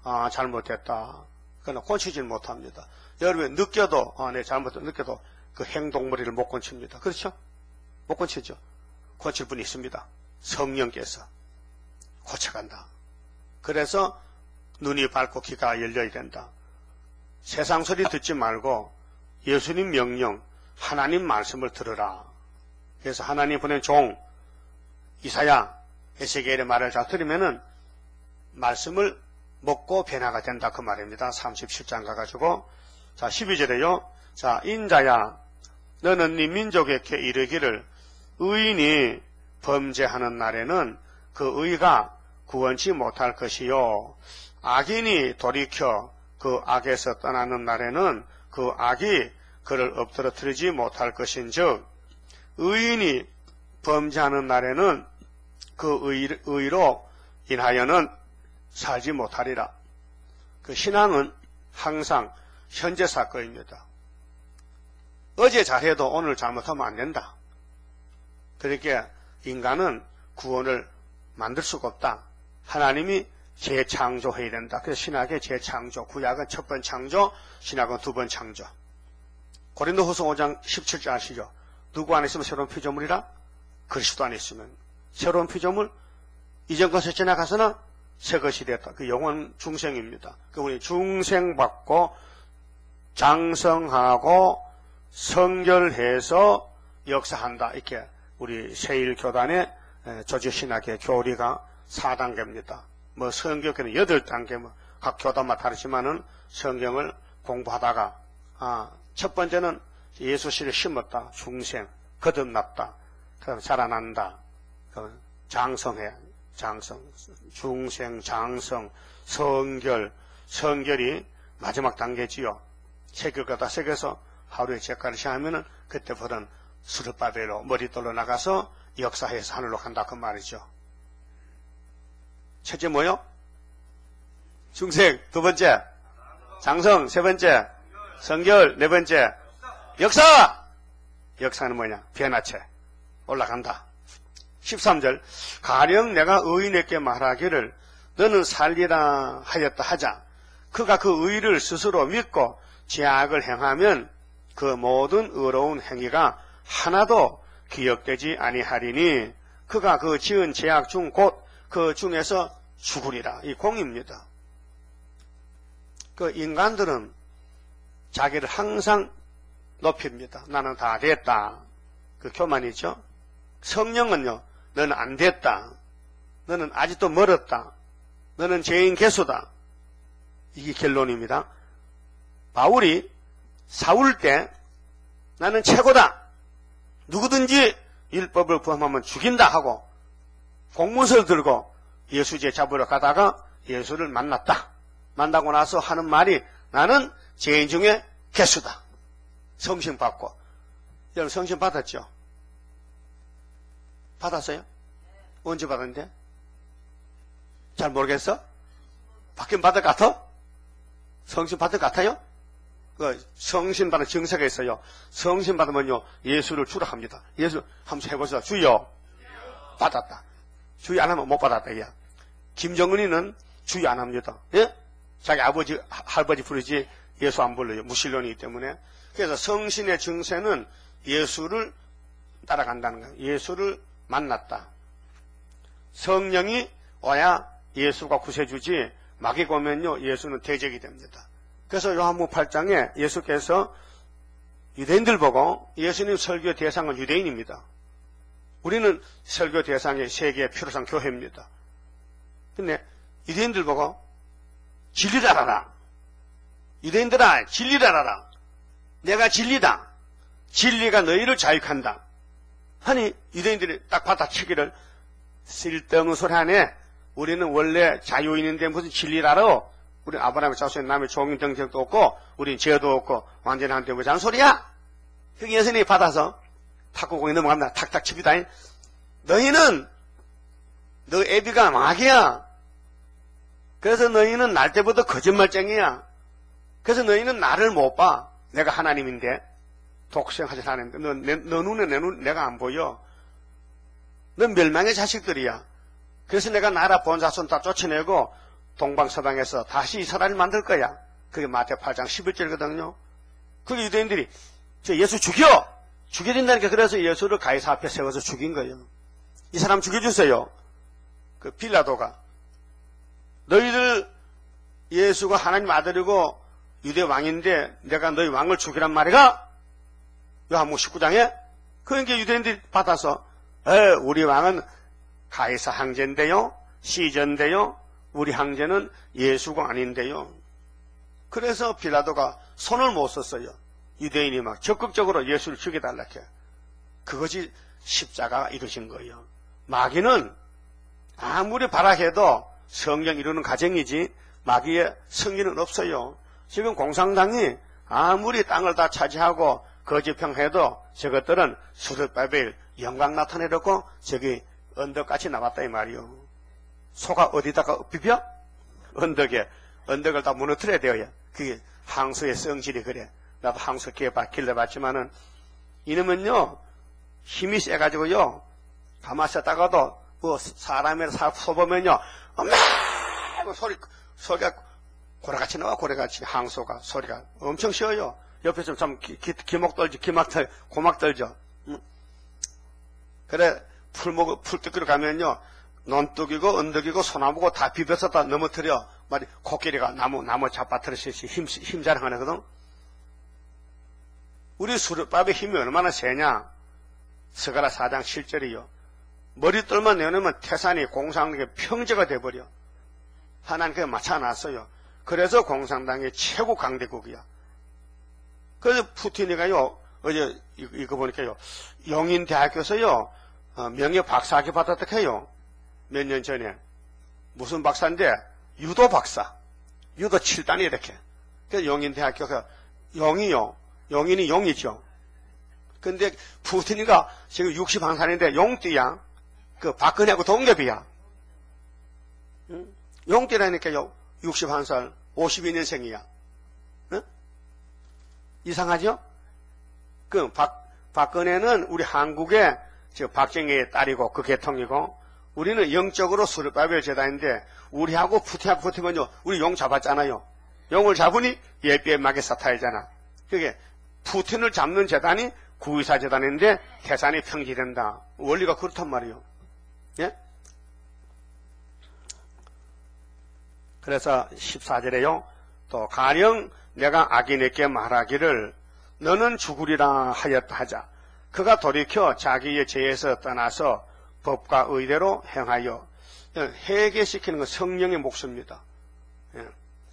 잘못했다. 그러나 고치질 못합니다. 여러분 느껴도 내 잘못을 느껴도 그 행동머리를 못 고칩니다. 그렇죠? 못 고치죠. 고칠 분이 있습니다. 성령께서 고쳐간다. 그래서 눈이 밝고 귀가 열려야 된다. 세상 소리 듣지 말고 예수님 명령, 하나님 말씀을 들으라. 그래서 하나님 보낸 종 이사야, 에스겔의 말을 잘 들으면은 말씀을 먹고 변화가 된다 그 말입니다. 37장 가가지고 자 12절에요. 자 인자야 너는 네 민족에게 이르기를 의인이 범죄하는 날에는 그 의가 구원치 못할 것이요 악인이 돌이켜 그 악에서 떠나는 날에는 그 악이 그를 엎드러뜨리지 못할 것인즉 의인이 범죄하는 날에는 그 의로 인하여는 살지 못하리라. 그 신앙은 항상 현재 사건입니다. 어제 잘해도 오늘 잘못하면 안 된다. 그러니까 인간은 구원을 만들 수가 없다. 하나님이 재창조해야 된다. 그래서 신학의 재창조, 구약은 첫 번 창조, 신학은 두 번 창조. 고린도후서 5장 17절 아시죠? 누구 안에 있으면 새로운 피조물이라? 그리스도 안에 있으면 새로운 피조물, 이전 것을 지나가서는 새 것이 됐다. 그 영원 중생입니다. 그 우리 중생받고 장성하고 성결해서 역사한다. 이렇게 우리 세일교단의 조지신학의 교리가 4단계입니다. 뭐 성경에는 8단계, 각 교단마다 다르지만은 성경을 공부하다가, 첫 번째는 예수씨를 심었다. 중생, 거듭났다. 그다음에 자라난다. 장성해. 장성, 중생, 장성, 성결. 성결이 마지막 단계지요. 세결가다 새겨서 하루에 제가를 시하면은 그때 벌은 수르바벨로 머리돌로 나가서 역사해서 하늘로 간다. 그 말이죠. 첫째 뭐요? 중생. 두 번째 장성. 세 번째 성결. 네 번째 역사. 역사는 뭐냐? 변화체. 올라간다. 13절. 가령 내가 의인에게 말하기를 너는 살리라 하였다 하자. 그가 그 의를 스스로 믿고 죄악을 행하면 그 모든 의로운 행위가 하나도 기억되지 아니하리니 그가 그 지은 죄악 중 곧 그 중에서 죽으리라. 이 공입니다. 그 인간들은 자기를 항상 높입니다. 나는 다 됐다. 그 교만이죠. 성령은요, 너는 안 됐다. 너는 아직도 멀었다. 너는 죄인 개수다. 이게 결론입니다. 바울이 사울 때 나는 최고다. 누구든지 율법을 범하면 죽인다 하고 공문서를 들고 예수제 잡으러 가다가 예수를 만났다. 만나고 나서 하는 말이 나는 죄인 중에 개수다. 성신 받고. 여러분 성신 받았죠? 받았어요? 언제 받았는데? 잘 모르겠어? 받긴 받을 것 같아? 성신 받을 것 같아요? 그 성신 받는 증세가 있어요. 성신 받으면요 예수를 주라 합니다. 예수 한번 해보세요. 주여 받았다. 주의 안 하면 못 받았다. 야. 김정은이는 주의 안 합니다. 예? 자기 아버지 할아버지 부르지 예수 안 불러요. 무신론이기 때문에. 그래서 성신의 증세는 예수를 따라간다는 거예요. 예수를 만났다. 성령이 와야 예수가 구세주지 마귀가 오면요 예수는 대적이 됩니다. 그래서 요한복음 8장에 예수께서 유대인들 보고 예수님 설교 대상은 유대인입니다. 우리는 설교 대상이 세계 표로상 교회입니다. 근데 유대인들 보고 진리를 알아라. 유대인들아 진리를 알아라. 내가 진리다. 진리가 너희를 자유한다. 하니 유대인들이 딱 받아치기를 쓸데없는 소리 하네. 우리는 원래 자유인인데 무슨 진리를 알아? 우리 아브라함의 자손의 남의 종인 정책도 없고 우린 죄도 없고 완전히 한테 뭐 잔소리야? 그 예수님이 받아서 탁구공이 넘어갑니다. 탁탁 칩니다. 너희는 너 애비가 마귀야. 그래서 너희는 날 때부터 거짓말쟁이야. 그래서 너희는 나를 못 봐. 내가 하나님인데 독생하지 않는데 너 눈에 내가 안 보여. 넌 멸망의 자식들이야. 그래서 내가 나라 본자손 다 쫓아내고 동방서방에서 다시 이스라엘을 만들 거야. 그게 마태복음 8장 11절이거든요. 그 유대인들이 저 예수 죽여! 죽여야 된다니까. 그래서 예수를 가이사 앞에 세워서 죽인 거예요. 이 사람 죽여주세요. 그 빌라도가 너희들 예수가 하나님 아들이고 유대 왕인데 내가 너희 왕을 죽이란 말이가? 요한복음 19장에 그러니까 유대인들이 받아서 우리 왕은 가이사 황제인데요, 시저인데요, 우리 황제는 예수가 아닌데요. 그래서 빌라도가 손을 못 썼어요. 유대인이 막 적극적으로 예수를 죽여달라 해. 그것이 십자가가 이루어진 거예요. 마귀는 아무리 바라해도 성령 이루는 과정이지 마귀의 승리는 없어요. 지금 공산당이 아무리 땅을 다 차지하고 거짓평해도 저것들은 수르바벨 영광 나타내놓고 저기 언덕같이 남았다 이 말이요. 소가 어디다가 비벼? 언덕에. 언덕을 다 무너뜨려야 돼요. 그게 항소의 성질이 그래. 나도 항소 길러봤지만은 이놈은요 힘이 세가지고요 가만히 있다가도 뭐 사람의 소보면요 소리가 고래같이 나와. 고래같이 항소가 소리가 엄청 쉬어요. 옆에서 참 기목 떨지 고막 떨죠. 그래 풀뜯기로 가면요, 논둑이고 언덕이고 소나무고 다 비벼서 다 넘어뜨려. 말이 코끼리가 나무 잡아뜨리듯이 힘 자랑하는 거거든. 우리 수렵밥의 힘이 얼마나 세냐? 스가랴 4장 7절이요. 머리털만 내놓으면 태산이 공산당의 평제가 돼버려. 하나님께 맞춰놨어요. 그래서 공산당의 최고 강대국이야. 그래서 푸틴이가요, 어제 이거 보니까요, 용인대학교에서요, 명예 박사학위 받았다 해요. 몇 년 전에. 무슨 박사인데, 유도 박사. 유도 7단이 이렇게. 그래서 용인대학교가, 용이요. 용인이 용이죠. 근데 푸틴이가 지금 61살인데 용띠야. 그 박근혜하고 동갑이야. 응? 용띠라니까요. 61살, 52년생이야. 응? 이상하죠? 그 박근혜는 우리 한국의 박정희의 딸이고 그 계통이고, 우리는 영적으로 수르바벨 제단인데, 우리하고 푸틴하고 붙으면요, 우리 용 잡았잖아요. 용을 잡으니 예비의 막에 사타이잖아. 그게 푸틴을 잡는 재단이 구의사 재단인데 태산이 평지된다. 원리가 그렇단 말이에요. 예? 그래서 14절에요. 또 가령 내가 악인에게 말하기를 너는 죽으리라 하였다 하자. 그가 돌이켜 자기의 죄에서 떠나서 법과 의대로 행하여. 회개시키는 건 성령의 몫입니다. 예.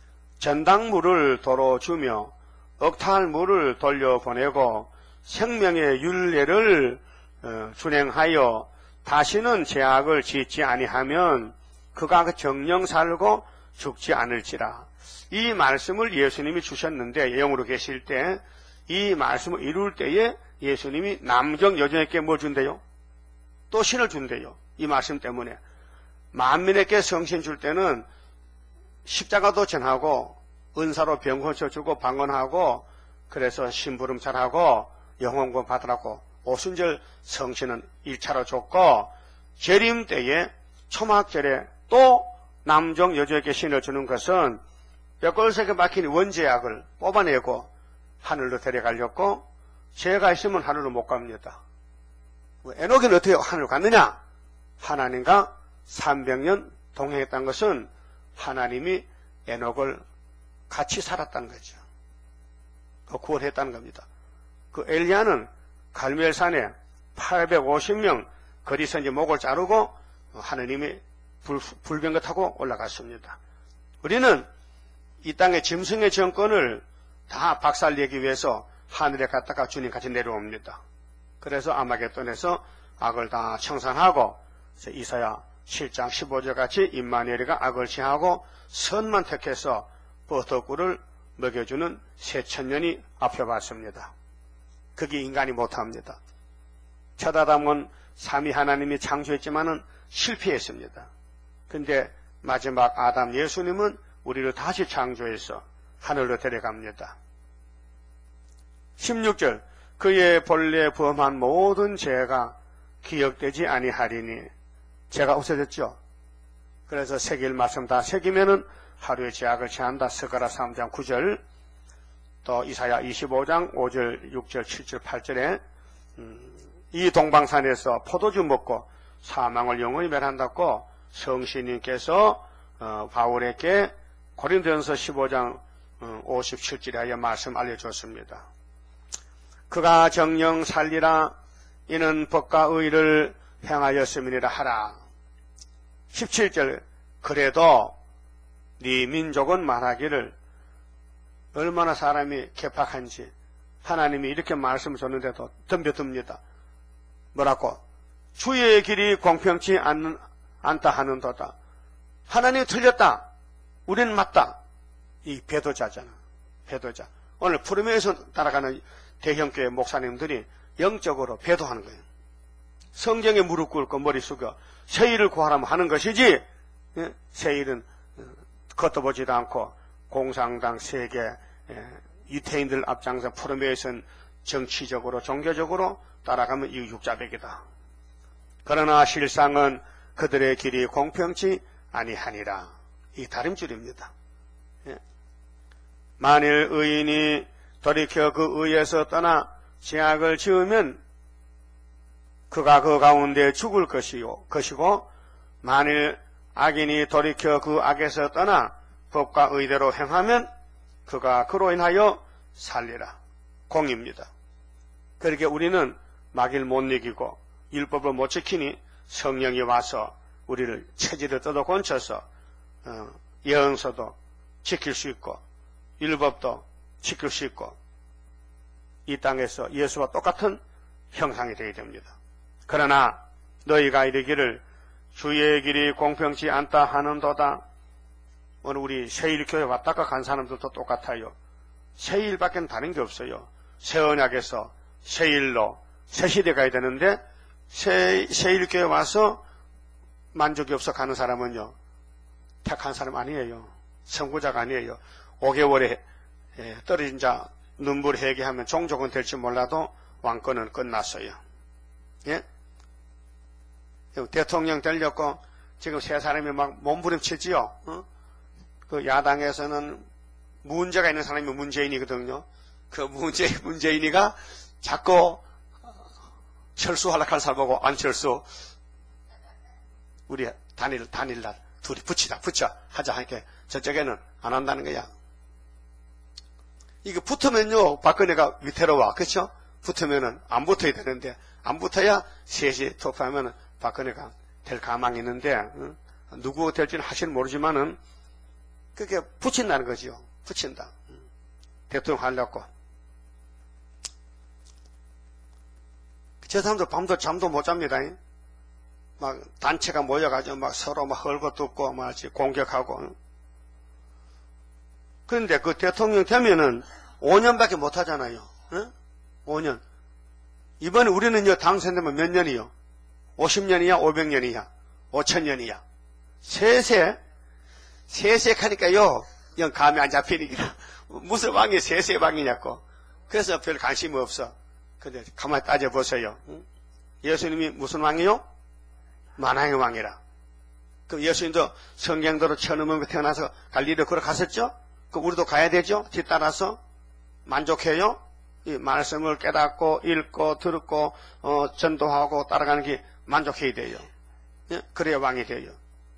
전당물을 도로 주며 억탈물을 돌려보내고 생명의 율례를 준행하여 다시는 죄악을 짓지 아니하면 그가 정령 살고 죽지 않을지라. 이 말씀을 예수님이 주셨는데, 영으로 계실 때 이 말씀을 이룰 때에 예수님이 남경 여종에게 뭐 준대요? 또 신을 준대요. 이 말씀 때문에. 만민에게 성신 줄 때는 십자가도 전하고 은사로 병 고쳐주고 방언하고, 그래서 심부름 잘하고 영혼권 받으라고 오순절 성신은 1차로 줬고, 재림 때에 초막절에 또 남종 여종에게 신을 주는 것은 뼈골색에 막힌 원죄악을 뽑아내고 하늘로 데려가려고, 죄가 있으면 하늘로 못 갑니다. 에녹은 어떻게 하늘로 갔느냐? 하나님과 300년 동행했다는 것은 하나님이 에녹을 같이 살았다는 거죠. 구원했다는 겁니다. 그 엘리야는 갈멜산에 850명 거리서 이제 목을 자르고 하느님이 불병거 타고 올라갔습니다. 우리는 이 땅의 짐승의 정권을 다 박살내기 위해서 하늘에 갔다가 주님 같이 내려옵니다. 그래서 아마겟돈에서 악을 다 청산하고, 이사야 7장 15절 같이 임마누엘이가 악을 제하고 선만 택해서 버터꿀을 먹여주는 새천년이 앞혀봤습니다. 그게 인간이 못합니다. 첫 아담은 삼위 하나님이 창조했지만은 실패했습니다. 근데 마지막 아담 예수님은 우리를 다시 창조해서 하늘로 데려갑니다. 16절, 그의 본래 범한 모든 죄가 기억되지 아니하리니. 죄가 없어졌죠. 그래서 새길 말씀 다 새기면은 하루의 죄악을 제한다. 스가랴 3장 9절, 또 이사야 25장 5절, 6절, 7절, 8절에 이 동방산에서 포도주 먹고 사망을 영원히 멸한다고 성신님께서 바울에게 고린도전서 15장 57절에 하여 말씀 알려줬습니다. 그가 정령 살리라. 이는 법과 의를 행하였음이니라 하라. 17절, 그래도 네 민족은 말하기를, 얼마나 사람이 개팍한지 하나님이 이렇게 말씀을 줬는데도 덤벼듭니다. 뭐라고? 주의 길이 공평치 않다 하는도다. 하나님이 틀렸다. 우리는 맞다. 이 배도자잖아. 배도자. 오늘 푸르메에서 따라가는 대형교회 목사님들이 영적으로 배도하는 거예요. 성경에 무릎 꿇고 머리 숙여 세일을 구하라면 하는 것이지, 세일은 걷어보지도 않고 공산당 세계 유태인들 앞장서 푸르메에서는 정치적으로 종교적으로 따라가면 이 육자백이다. 그러나 실상은 그들의 길이 공평치 아니하니라. 이 다림줄입니다. 만일 의인이 돌이켜 그 의에서 떠나 죄악을 지으면 그가 그 가운데 죽을 것이고 만일 악인이 돌이켜 그 악에서 떠나 법과 의대로 행하면 그가 그로 인하여 살리라. 공입니다. 그렇게 우리는 마귀를 못 이기고 율법을 못 지키니 성령이 와서 우리를 체질을 뜯어 건쳐서 예언서도 지킬 수 있고 율법도 지킬 수 있고 이 땅에서 예수와 똑같은 형상이 되어야 됩니다. 그러나 너희가 이르기를 주의 길이 공평치 않다 하는도다. 오늘 우리 새일교회 왔다가 간 사람들도 똑같아요. 새일밖에 다른 게 없어요. 새 언약에서 새일로 새시대 가야 되는데 새일교회 와서 만족이 없어 가는 사람은요, 택한 사람 아니에요. 선구자가 아니에요. 5개월에 떨어진 자 눈물 회개하면 종족은 될지 몰라도 왕권은 끝났어요. 예? 대통령 되려고 지금 세 사람이 막 몸부림치지요. 그 야당에서는 문제가 있는 사람이 문재인이거든요. 그 문재인이가 자꾸 철수하락한 사람 보고 안철수 우리 단일날 둘이 붙여 하자 하니까 저쪽에는 안 한다는 거야. 이게 붙으면요 박근혜가 위태로워. 그렇죠? 붙으면은 안 붙어야 되는데 안 붙어야 셋이 투표하면 박근혜가 될 가망이 있는데 누구 될지는 사실 모르지만은 그게 붙인다는 거죠. 붙인다. 대통령 하려고. 저 사람들 밤도 잠도 못 잡니다. 막 단체가 모여가지고 막 서로 막 헐고 뜯고 막 공격하고. 그런데 그 대통령 되면은 5년밖에 못 하잖아요. 5년. 이번에 우리는요 당선되면 몇 년이요? 50년이야, 500년이야, 5000년이야. 세색하니까요, 영 감이 안 잡히니까. 무슨 왕이 세세왕이냐고. 그래서 별 관심이 없어. 근데 가만히 따져보세요. 예수님이 무슨 왕이요? 만왕의 왕이라. 그럼 예수님도 성경대로 천음에 태어나서 갈릴리로 걸어갔었죠? 그럼 우리도 가야 되죠? 뒤따라서? 만족해요? 이 말씀을 깨닫고, 읽고, 듣고, 전도하고, 따라가는 게 만족해야 돼요. 예? 그래야 왕이 돼요.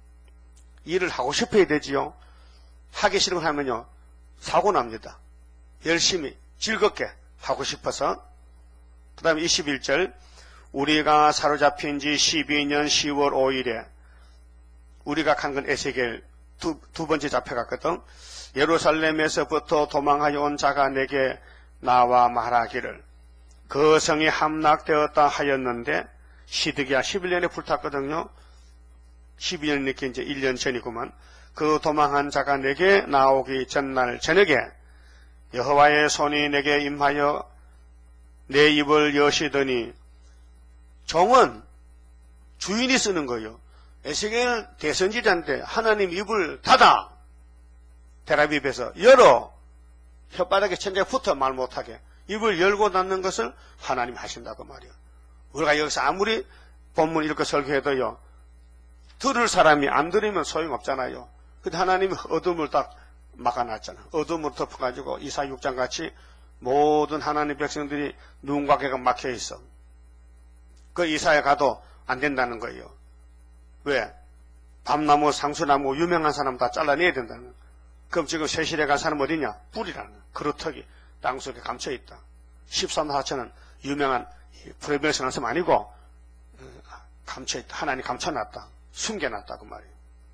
일을 하고 싶어야 되지요. 하기 싫은 거 하면요, 사고 납니다. 열심히, 즐겁게 하고 싶어서. 그 다음에 21절, 우리가 사로잡힌 지 12년 10월 5일에, 우리가 간 건 에스겔 두 번째 잡혀갔거든. 예루살렘에서부터 도망하여 온 자가 내게 나와 말하기를, 그 성이 함락되었다 하였는데, 시드기야 11년에 불탔거든요. 12년이니까 이제 1년 전이구만. 그 도망한 자가 내게 나오기 전날 저녁에 여호와의 손이 내게 임하여 내 입을 여시더니, 종은 주인이 쓰는 거예요. 에스겔 대선지자인데 하나님 입을 닫아. 테라비브에서 열어. 혓바닥에 천장에 붙어 말 못하게. 입을 열고 닫는 것을 하나님이 하신다고 말이에요. 우리가 여기서 아무리 본문 읽고 설교해도요, 들을 사람이 안 들으면 소용없잖아요. 근데 하나님이 어둠을 딱 막아놨잖아. 어둠으로 덮어가지고 이사 6장 같이 모든 하나님 백성들이 눈과 귀가 막혀 있어. 그 이사에 가도 안 된다는 거예요. 왜? 밤나무, 상수나무 유명한 사람 다 잘라내야 된다는. 그럼 지금 세실에 간 사람 어디냐? 뿔이라는. 그루터기 땅속에 감춰있다. 13도 4천은 유명한 프로벨스라는 사람 아니고 감춰있다. 하나님 감춰놨다. 숨겨놨다고 말이에요.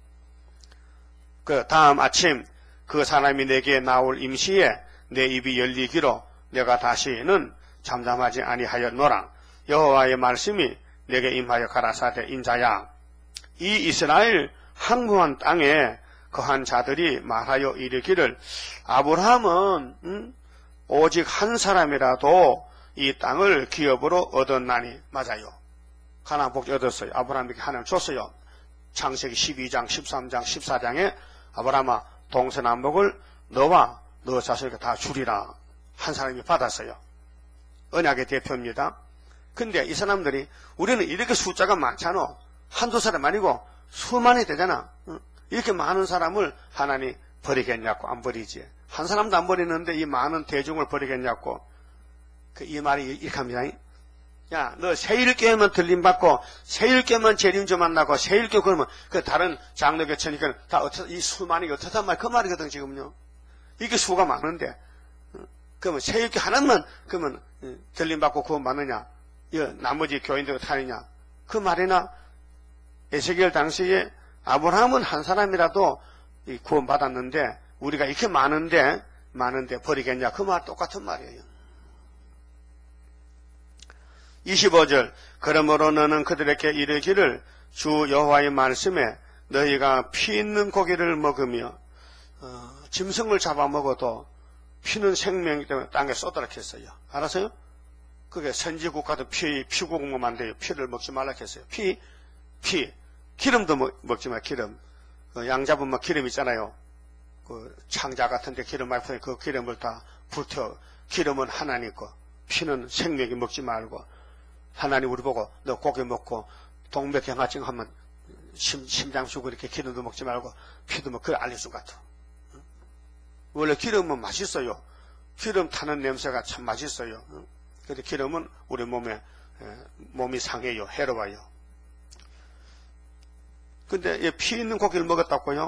그 다음 아침 그 사람이 내게 나올 임시에 내 입이 열리기로 내가 다시는 잠잠하지 아니하였노라. 여호와의 말씀이 내게 임하여 가라사대, 인자야, 이 이스라엘 항무한 땅에 거한 자들이 말하여 이르기를, 아브라함은 오직 한 사람이라도 이 땅을 기업으로 얻었나니. 맞아요. 가나안 복지 얻었어요. 아브라함에게 하나님 줬어요. 창세기 12장, 13장, 14장에 아브라함아, 동서남북을 너와 너 자손에게 다 주리라. 한 사람이 받았어요. 언약의 대표입니다. 근데 이 사람들이, 우리는 이렇게 숫자가 많잖아. 한두 사람 아니고 수만이 되잖아. 이렇게 많은 사람을 하나님 버리겠냐고. 안 버리지. 한 사람도 안 버리는데 이 많은 대중을 버리겠냐고. 이 말이 이렇게 합니다. 야, 너 세일교회만 들림받고, 세일교회만 재림 좀 만나고, 세일교회 그러면, 그 다른 장로교 처니까 다 이 수많은 게 어떻단 말이야? 그 말이거든, 지금요. 이게 수가 많은데. 그러면 세일교회 하나만, 그러면, 들림받고 구원 받느냐? 나머지 교인들 타느냐? 그 말이나, 에스겔 당시에 아브라함은 한 사람이라도 구원 받았는데, 우리가 이렇게 많은데 버리겠냐? 그 말 똑같은 말이에요. 25절 그러므로 너는 그들에게 이르기를 주 여호와의 말씀에 너희가 피 있는 고기를 먹으며 짐승을 잡아먹어도 피는 생명이기 때문에 땅에 쏟도록 했어요. 알았어요? 그게 선지국가도 피고구마 만들어요. 피를 먹지 말라 했어요. 피. 기름도 먹지 마. 기름. 양 잡으면 기름 있잖아요. 그 창자 같은데 기름 많이 뿌리면 그 기름을 다 불태워. 기름은 하나님 거. 피는 생명이 먹지 말고. 하나님 우리 보고 너 고기 먹고 동맥경화증 하면 심장 쉬고 이렇게 기름도 먹지 말고 피도 먹고 그걸 알려준 것 같아. 원래 기름은 맛있어요. 기름 타는 냄새가 참 맛있어요. 그런데 기름은 우리 몸이 상해요. 해로워요. 근데 피 있는 고기를 먹었다고요?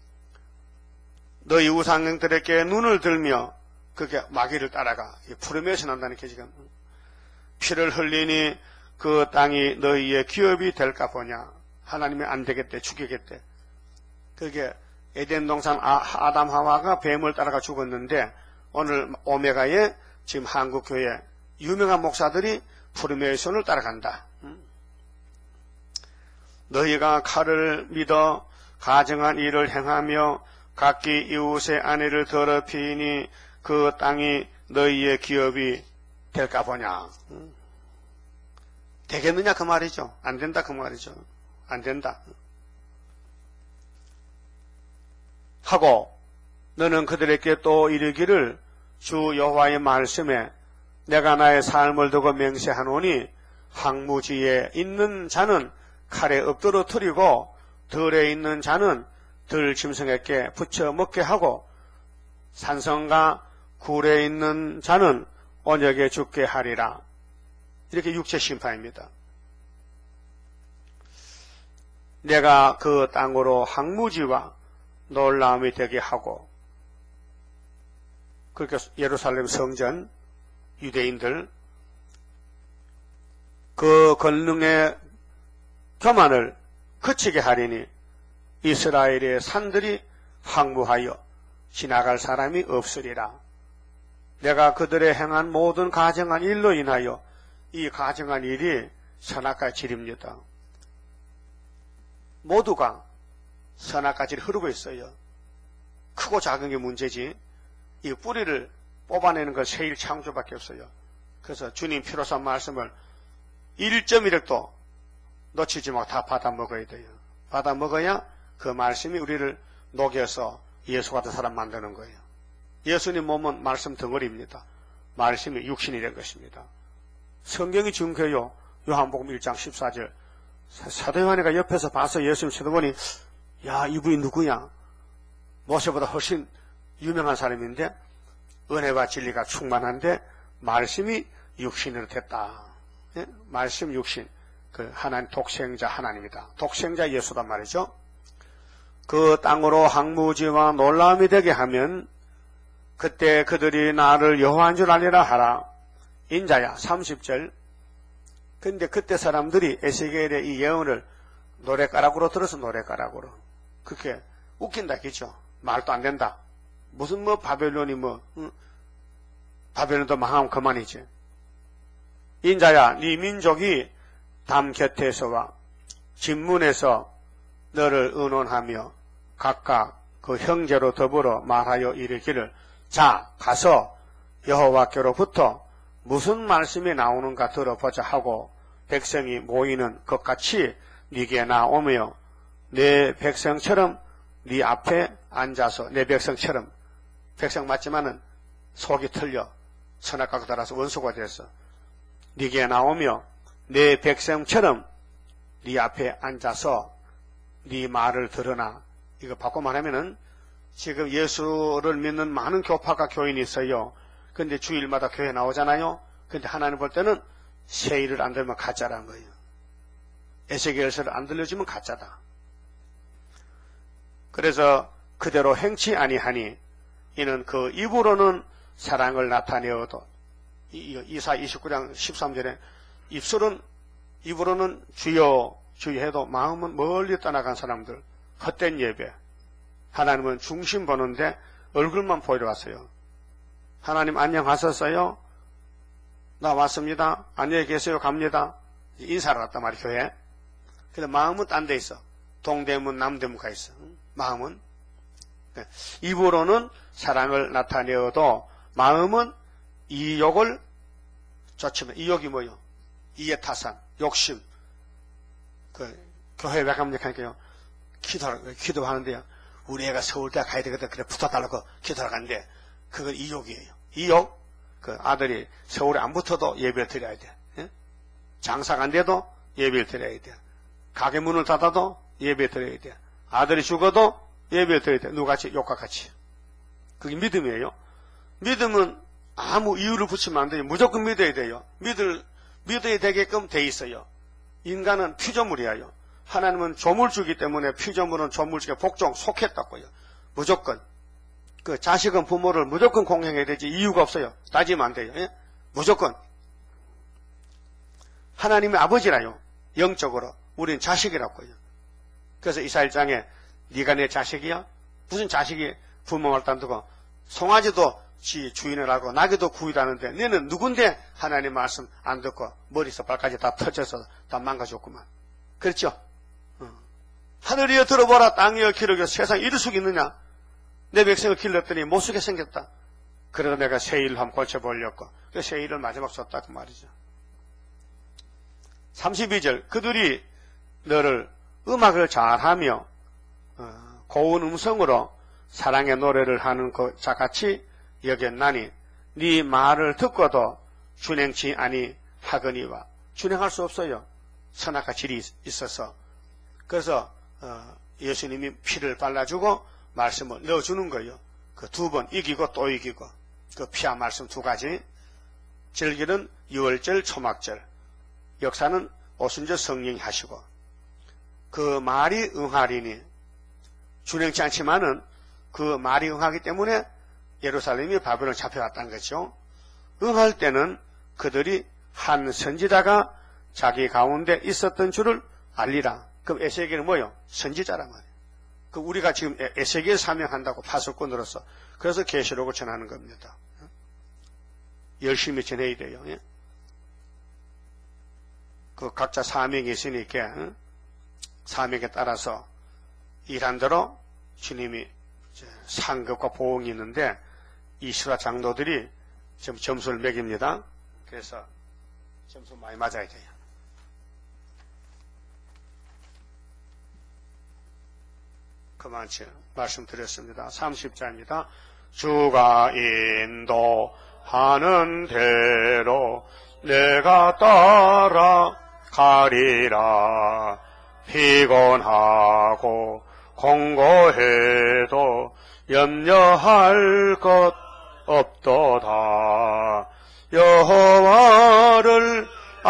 너희 우상들에게 눈을 들며 그게 마귀를 따라가. 푸르메에서 난다는 게 지금. 피를 흘리니 그 땅이 너희의 기업이 될까 보냐. 하나님이 안 되겠대. 죽이겠대. 그게 에덴 동산 아담 하와가 뱀을 따라가 죽었는데 오늘 오메가에 지금 한국교회 유명한 목사들이 푸르메의 손을 따라간다. 너희가 칼을 믿어 가증한 일을 행하며 각기 이웃의 아내를 더럽히니 그 땅이 너희의 기업이 될까 보냐. 되겠느냐 그 말이죠. 안 된다 그 말이죠. 안 된다. 하고 너는 그들에게 또 이르기를 주 여호와의 말씀에 내가 나의 삶을 두고 맹세하노니 황무지에 있는 자는 칼에 엎드러뜨리고 들에 있는 자는 들 짐승에게 붙여 먹게 하고 산성과 굴에 있는 자는 언역에 죽게 하리라. 이렇게 육체 심판입니다. 내가 그 땅으로 황무지와 놀라움이 되게 하고 그렇게 예루살렘 성전 유대인들 그 권능의 교만을 그치게 하리니 이스라엘의 산들이 황무하여 지나갈 사람이 없으리라. 내가 그들의 행한 모든 가증한 일로 인하여 이 가증한 일이 선악과 질입니다. 모두가 선악과 질이 흐르고 있어요. 크고 작은 게 문제지 이 뿌리를 뽑아내는 건 세일 창조밖에 없어요. 그래서 주님 피로서 말씀을 1.1획도 놓치지 말고 다 받아 먹어야 돼요. 받아 먹어야 그 말씀이 우리를 녹여서 예수 같은 사람 만드는 거예요. 예수님 몸은 말씀 덩어리입니다. 말씀이 육신이 된 것입니다. 성경이 증거해요. 요한복음 1장 14절 사도 요한이가 옆에서 봐서 예수님 쳐다보니 야 이분이 누구냐. 모세보다 훨씬 유명한 사람인데 은혜와 진리가 충만한데 말씀이 육신으로 됐다. 예? 말씀 육신 그 하나님 독생자 하나님이다. 독생자 예수단 말이죠. 그 땅으로 황무지와 놀라움이 되게 하면 그때 그들이 나를 여호와인 줄 알리라 하라. 인자야 30절. 근데 그때 사람들이 에스겔의 이 예언을 노래가락으로 들어서 노래가락으로 그렇게 웃긴다 그죠. 말도 안 된다. 무슨 바벨론이 바벨론도 망하면 그만이지. 인자야 네 민족이 담 곁에서와 진문에서 너를 의논하며 각각 그 형제로 더불어 말하여 이르기를 자 가서 여호와께로부터 무슨 말씀이 나오는가 들어보자 하고 백성이 모이는 것 같이 네게 나오며 내 백성처럼 네 앞에 앉아서 내 백성처럼 백성 맞지만은 속이 틀려 선악과가 따라서 원수가 돼서 네게 나오며 내 백성처럼 네 앞에 앉아서 네 말을 들으나 이거 바꿔 말하면은 지금 예수를 믿는 많은 교파가 교인이 있어요. 근데 주일마다 교회 나오잖아요. 근데 하나님 볼 때는 세일을 안 들면 가짜라는 거예요. 에세겔서를 안 들려주면 가짜다. 그래서 그대로 행치 아니하니 이는 그 입으로는 사랑을 나타내어도 이사 29장 13절에 입으로는 주여 주여해도 마음은 멀리 떠나간 사람들, 헛된 예배. 하나님은 중심 보는데 얼굴만 보이러 왔어요. 하나님 안녕하셨어요? 나 왔습니다. 안녕히 계세요. 갑니다. 인사를 왔단 말이에요. 교회. 근데 마음은 딴 데 있어. 동대문 남대문 가 있어. 마음은. 입으로는 사랑을 나타내어도 마음은 이욕을 쫓으면, 이욕이 뭐요? 이해타산, 욕심. 교회 왜 가면 하니까요. 기도하는데요. 우리 애가 서울대 가야 되거든. 그래 붙어달라고 기도하러 갔는데 그건 이욕이에요. 이욕. 아들이 서울에 안 붙어도 예배를 드려야 돼. 예? 장사가 안 돼도 예배를 드려야 돼. 가게 문을 닫아도 예배 드려야 돼. 아들이 죽어도 예배 드려야 돼. 누구같이? 욕과 같이. 그게 믿음이에요. 믿음은 아무 이유를 붙이면 안 돼요. 무조건 믿어야 돼요. 믿어야 되게끔 돼 있어요. 인간은 피조물이에요. 하나님은 조물주기 때문에 피조물은 조물주의 복종 속했다고요. 무조건. 자식은 부모를 무조건 공경해야 되지 이유가 없어요. 따지면 안 돼요. 예? 무조건. 하나님의 아버지라요. 영적으로. 우리는 자식이라고요. 그래서 이사일장에 네가 내 자식이야? 무슨 자식이 부모 말 안 두고 송아지도 지 주인을 하고 나귀도 구이라는데 너는 누군데 하나님 말씀 안 듣고 머리에서 발까지 다 터져서 다 망가졌구만. 그렇죠? 하늘이여 들어보라 땅이여 기르게 세상에 이럴 수 있느냐? 내 백성을 길렀더니 못쓰게 생겼다. 그래도 내가 새 일을 한번 고쳐보려고 새 일을 마지막 썼다 그 말이죠. 32절 그들이 너를 음악을 잘하며 고운 음성으로 사랑의 노래를 하는 것 같이 여겼나니 네 말을 듣고도 준행치 아니하거니와 준행할 수 없어요. 선악과 질이 있어서. 그래서 예수님이 피를 발라주고 말씀을 넣어주는 거예요. 그 두 번 이기고 또 이기고 그 피와 말씀 두 가지. 절기는 유월절 초막절, 역사는 오순절 성령이 하시고 그 말이 응하리니 준행치 않지만은 그 말이 응하기 때문에 예루살렘이 바벨론 잡혀갔다는 거죠. 응할 때는 그들이 한 선지자가 자기 가운데 있었던 줄을 알리라. 그럼 에세겔은 뭐요? 선지자란 말이에요. 그 우리가 지금 에세겔 사명한다고 파수꾼으로서 그래서 계시록을 전하는 겁니다. 열심히 전해야 돼요. 그 각자 사명이 있으니까 사명에 따라서 일한 대로 주님이 상급과 보응이 있는데 이 실화 장로들이 지금 점수를 매깁니다. 그래서 점수 많이 맞아야 돼요. 그만치 말씀드렸습니다. 30자입니다. 주가 인도하는 대로 내가 따라가리라. 피곤하고 공고해도 염려할 것 없도다. 여호와를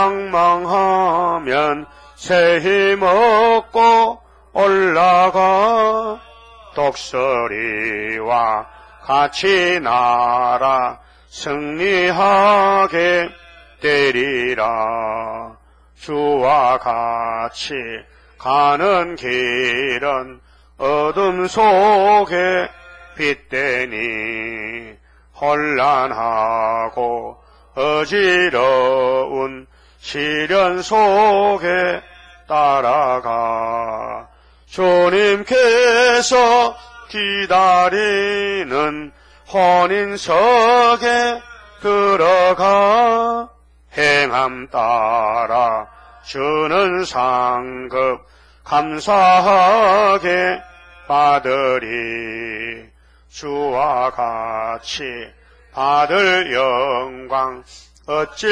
앙망하면 새 힘 얻고 올라가 독수리와 같이 날아 승리하게 되리라. 주와 같이 가는 길은 어둠 속에 빛되니 혼란하고 어지러운 시련 속에 따라가 주님께서 기다리는 혼인석에 들어가 행함 따라 주는 상급 감사하게 받으리. 주와 같이 받을 영광 어찌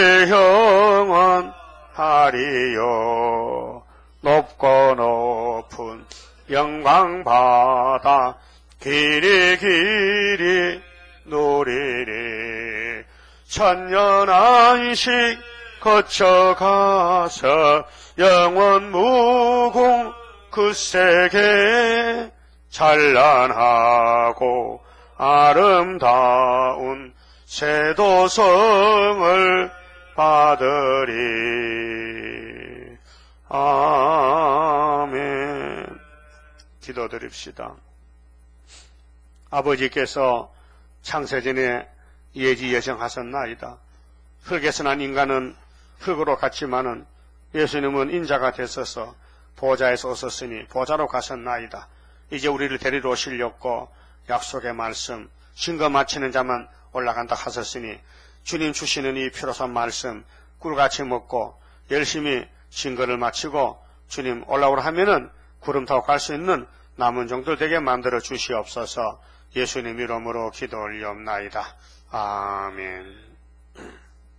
영원하리요. 높고 높은 영광 받아 길이 누리리. 천년 안식 거쳐가서 영원 무궁 그 세계 찬란하고 아름다운 세도성을 받으리. 아멘. 기도드립시다. 아버지께서 창세전에 예지 예정하셨나이다. 흙에서 난 인간은 흙으로 갔지만은 예수님은 인자가 되셔서 보좌에서 오셨으니 보좌로 가셨나이다. 이제 우리를 데리러 오시려고 약속의 말씀, 증거 마치는 자만 올라간다 하셨으니 주님 주시는 이 피로산 말씀 꿀같이 먹고 열심히 증거를 마치고 주님 올라오라 하면은 구름 타고 갈 수 있는 남은 종들 되게 만들어 주시옵소서. 예수님 이름으로 기도 올리옵나이다. 아멘.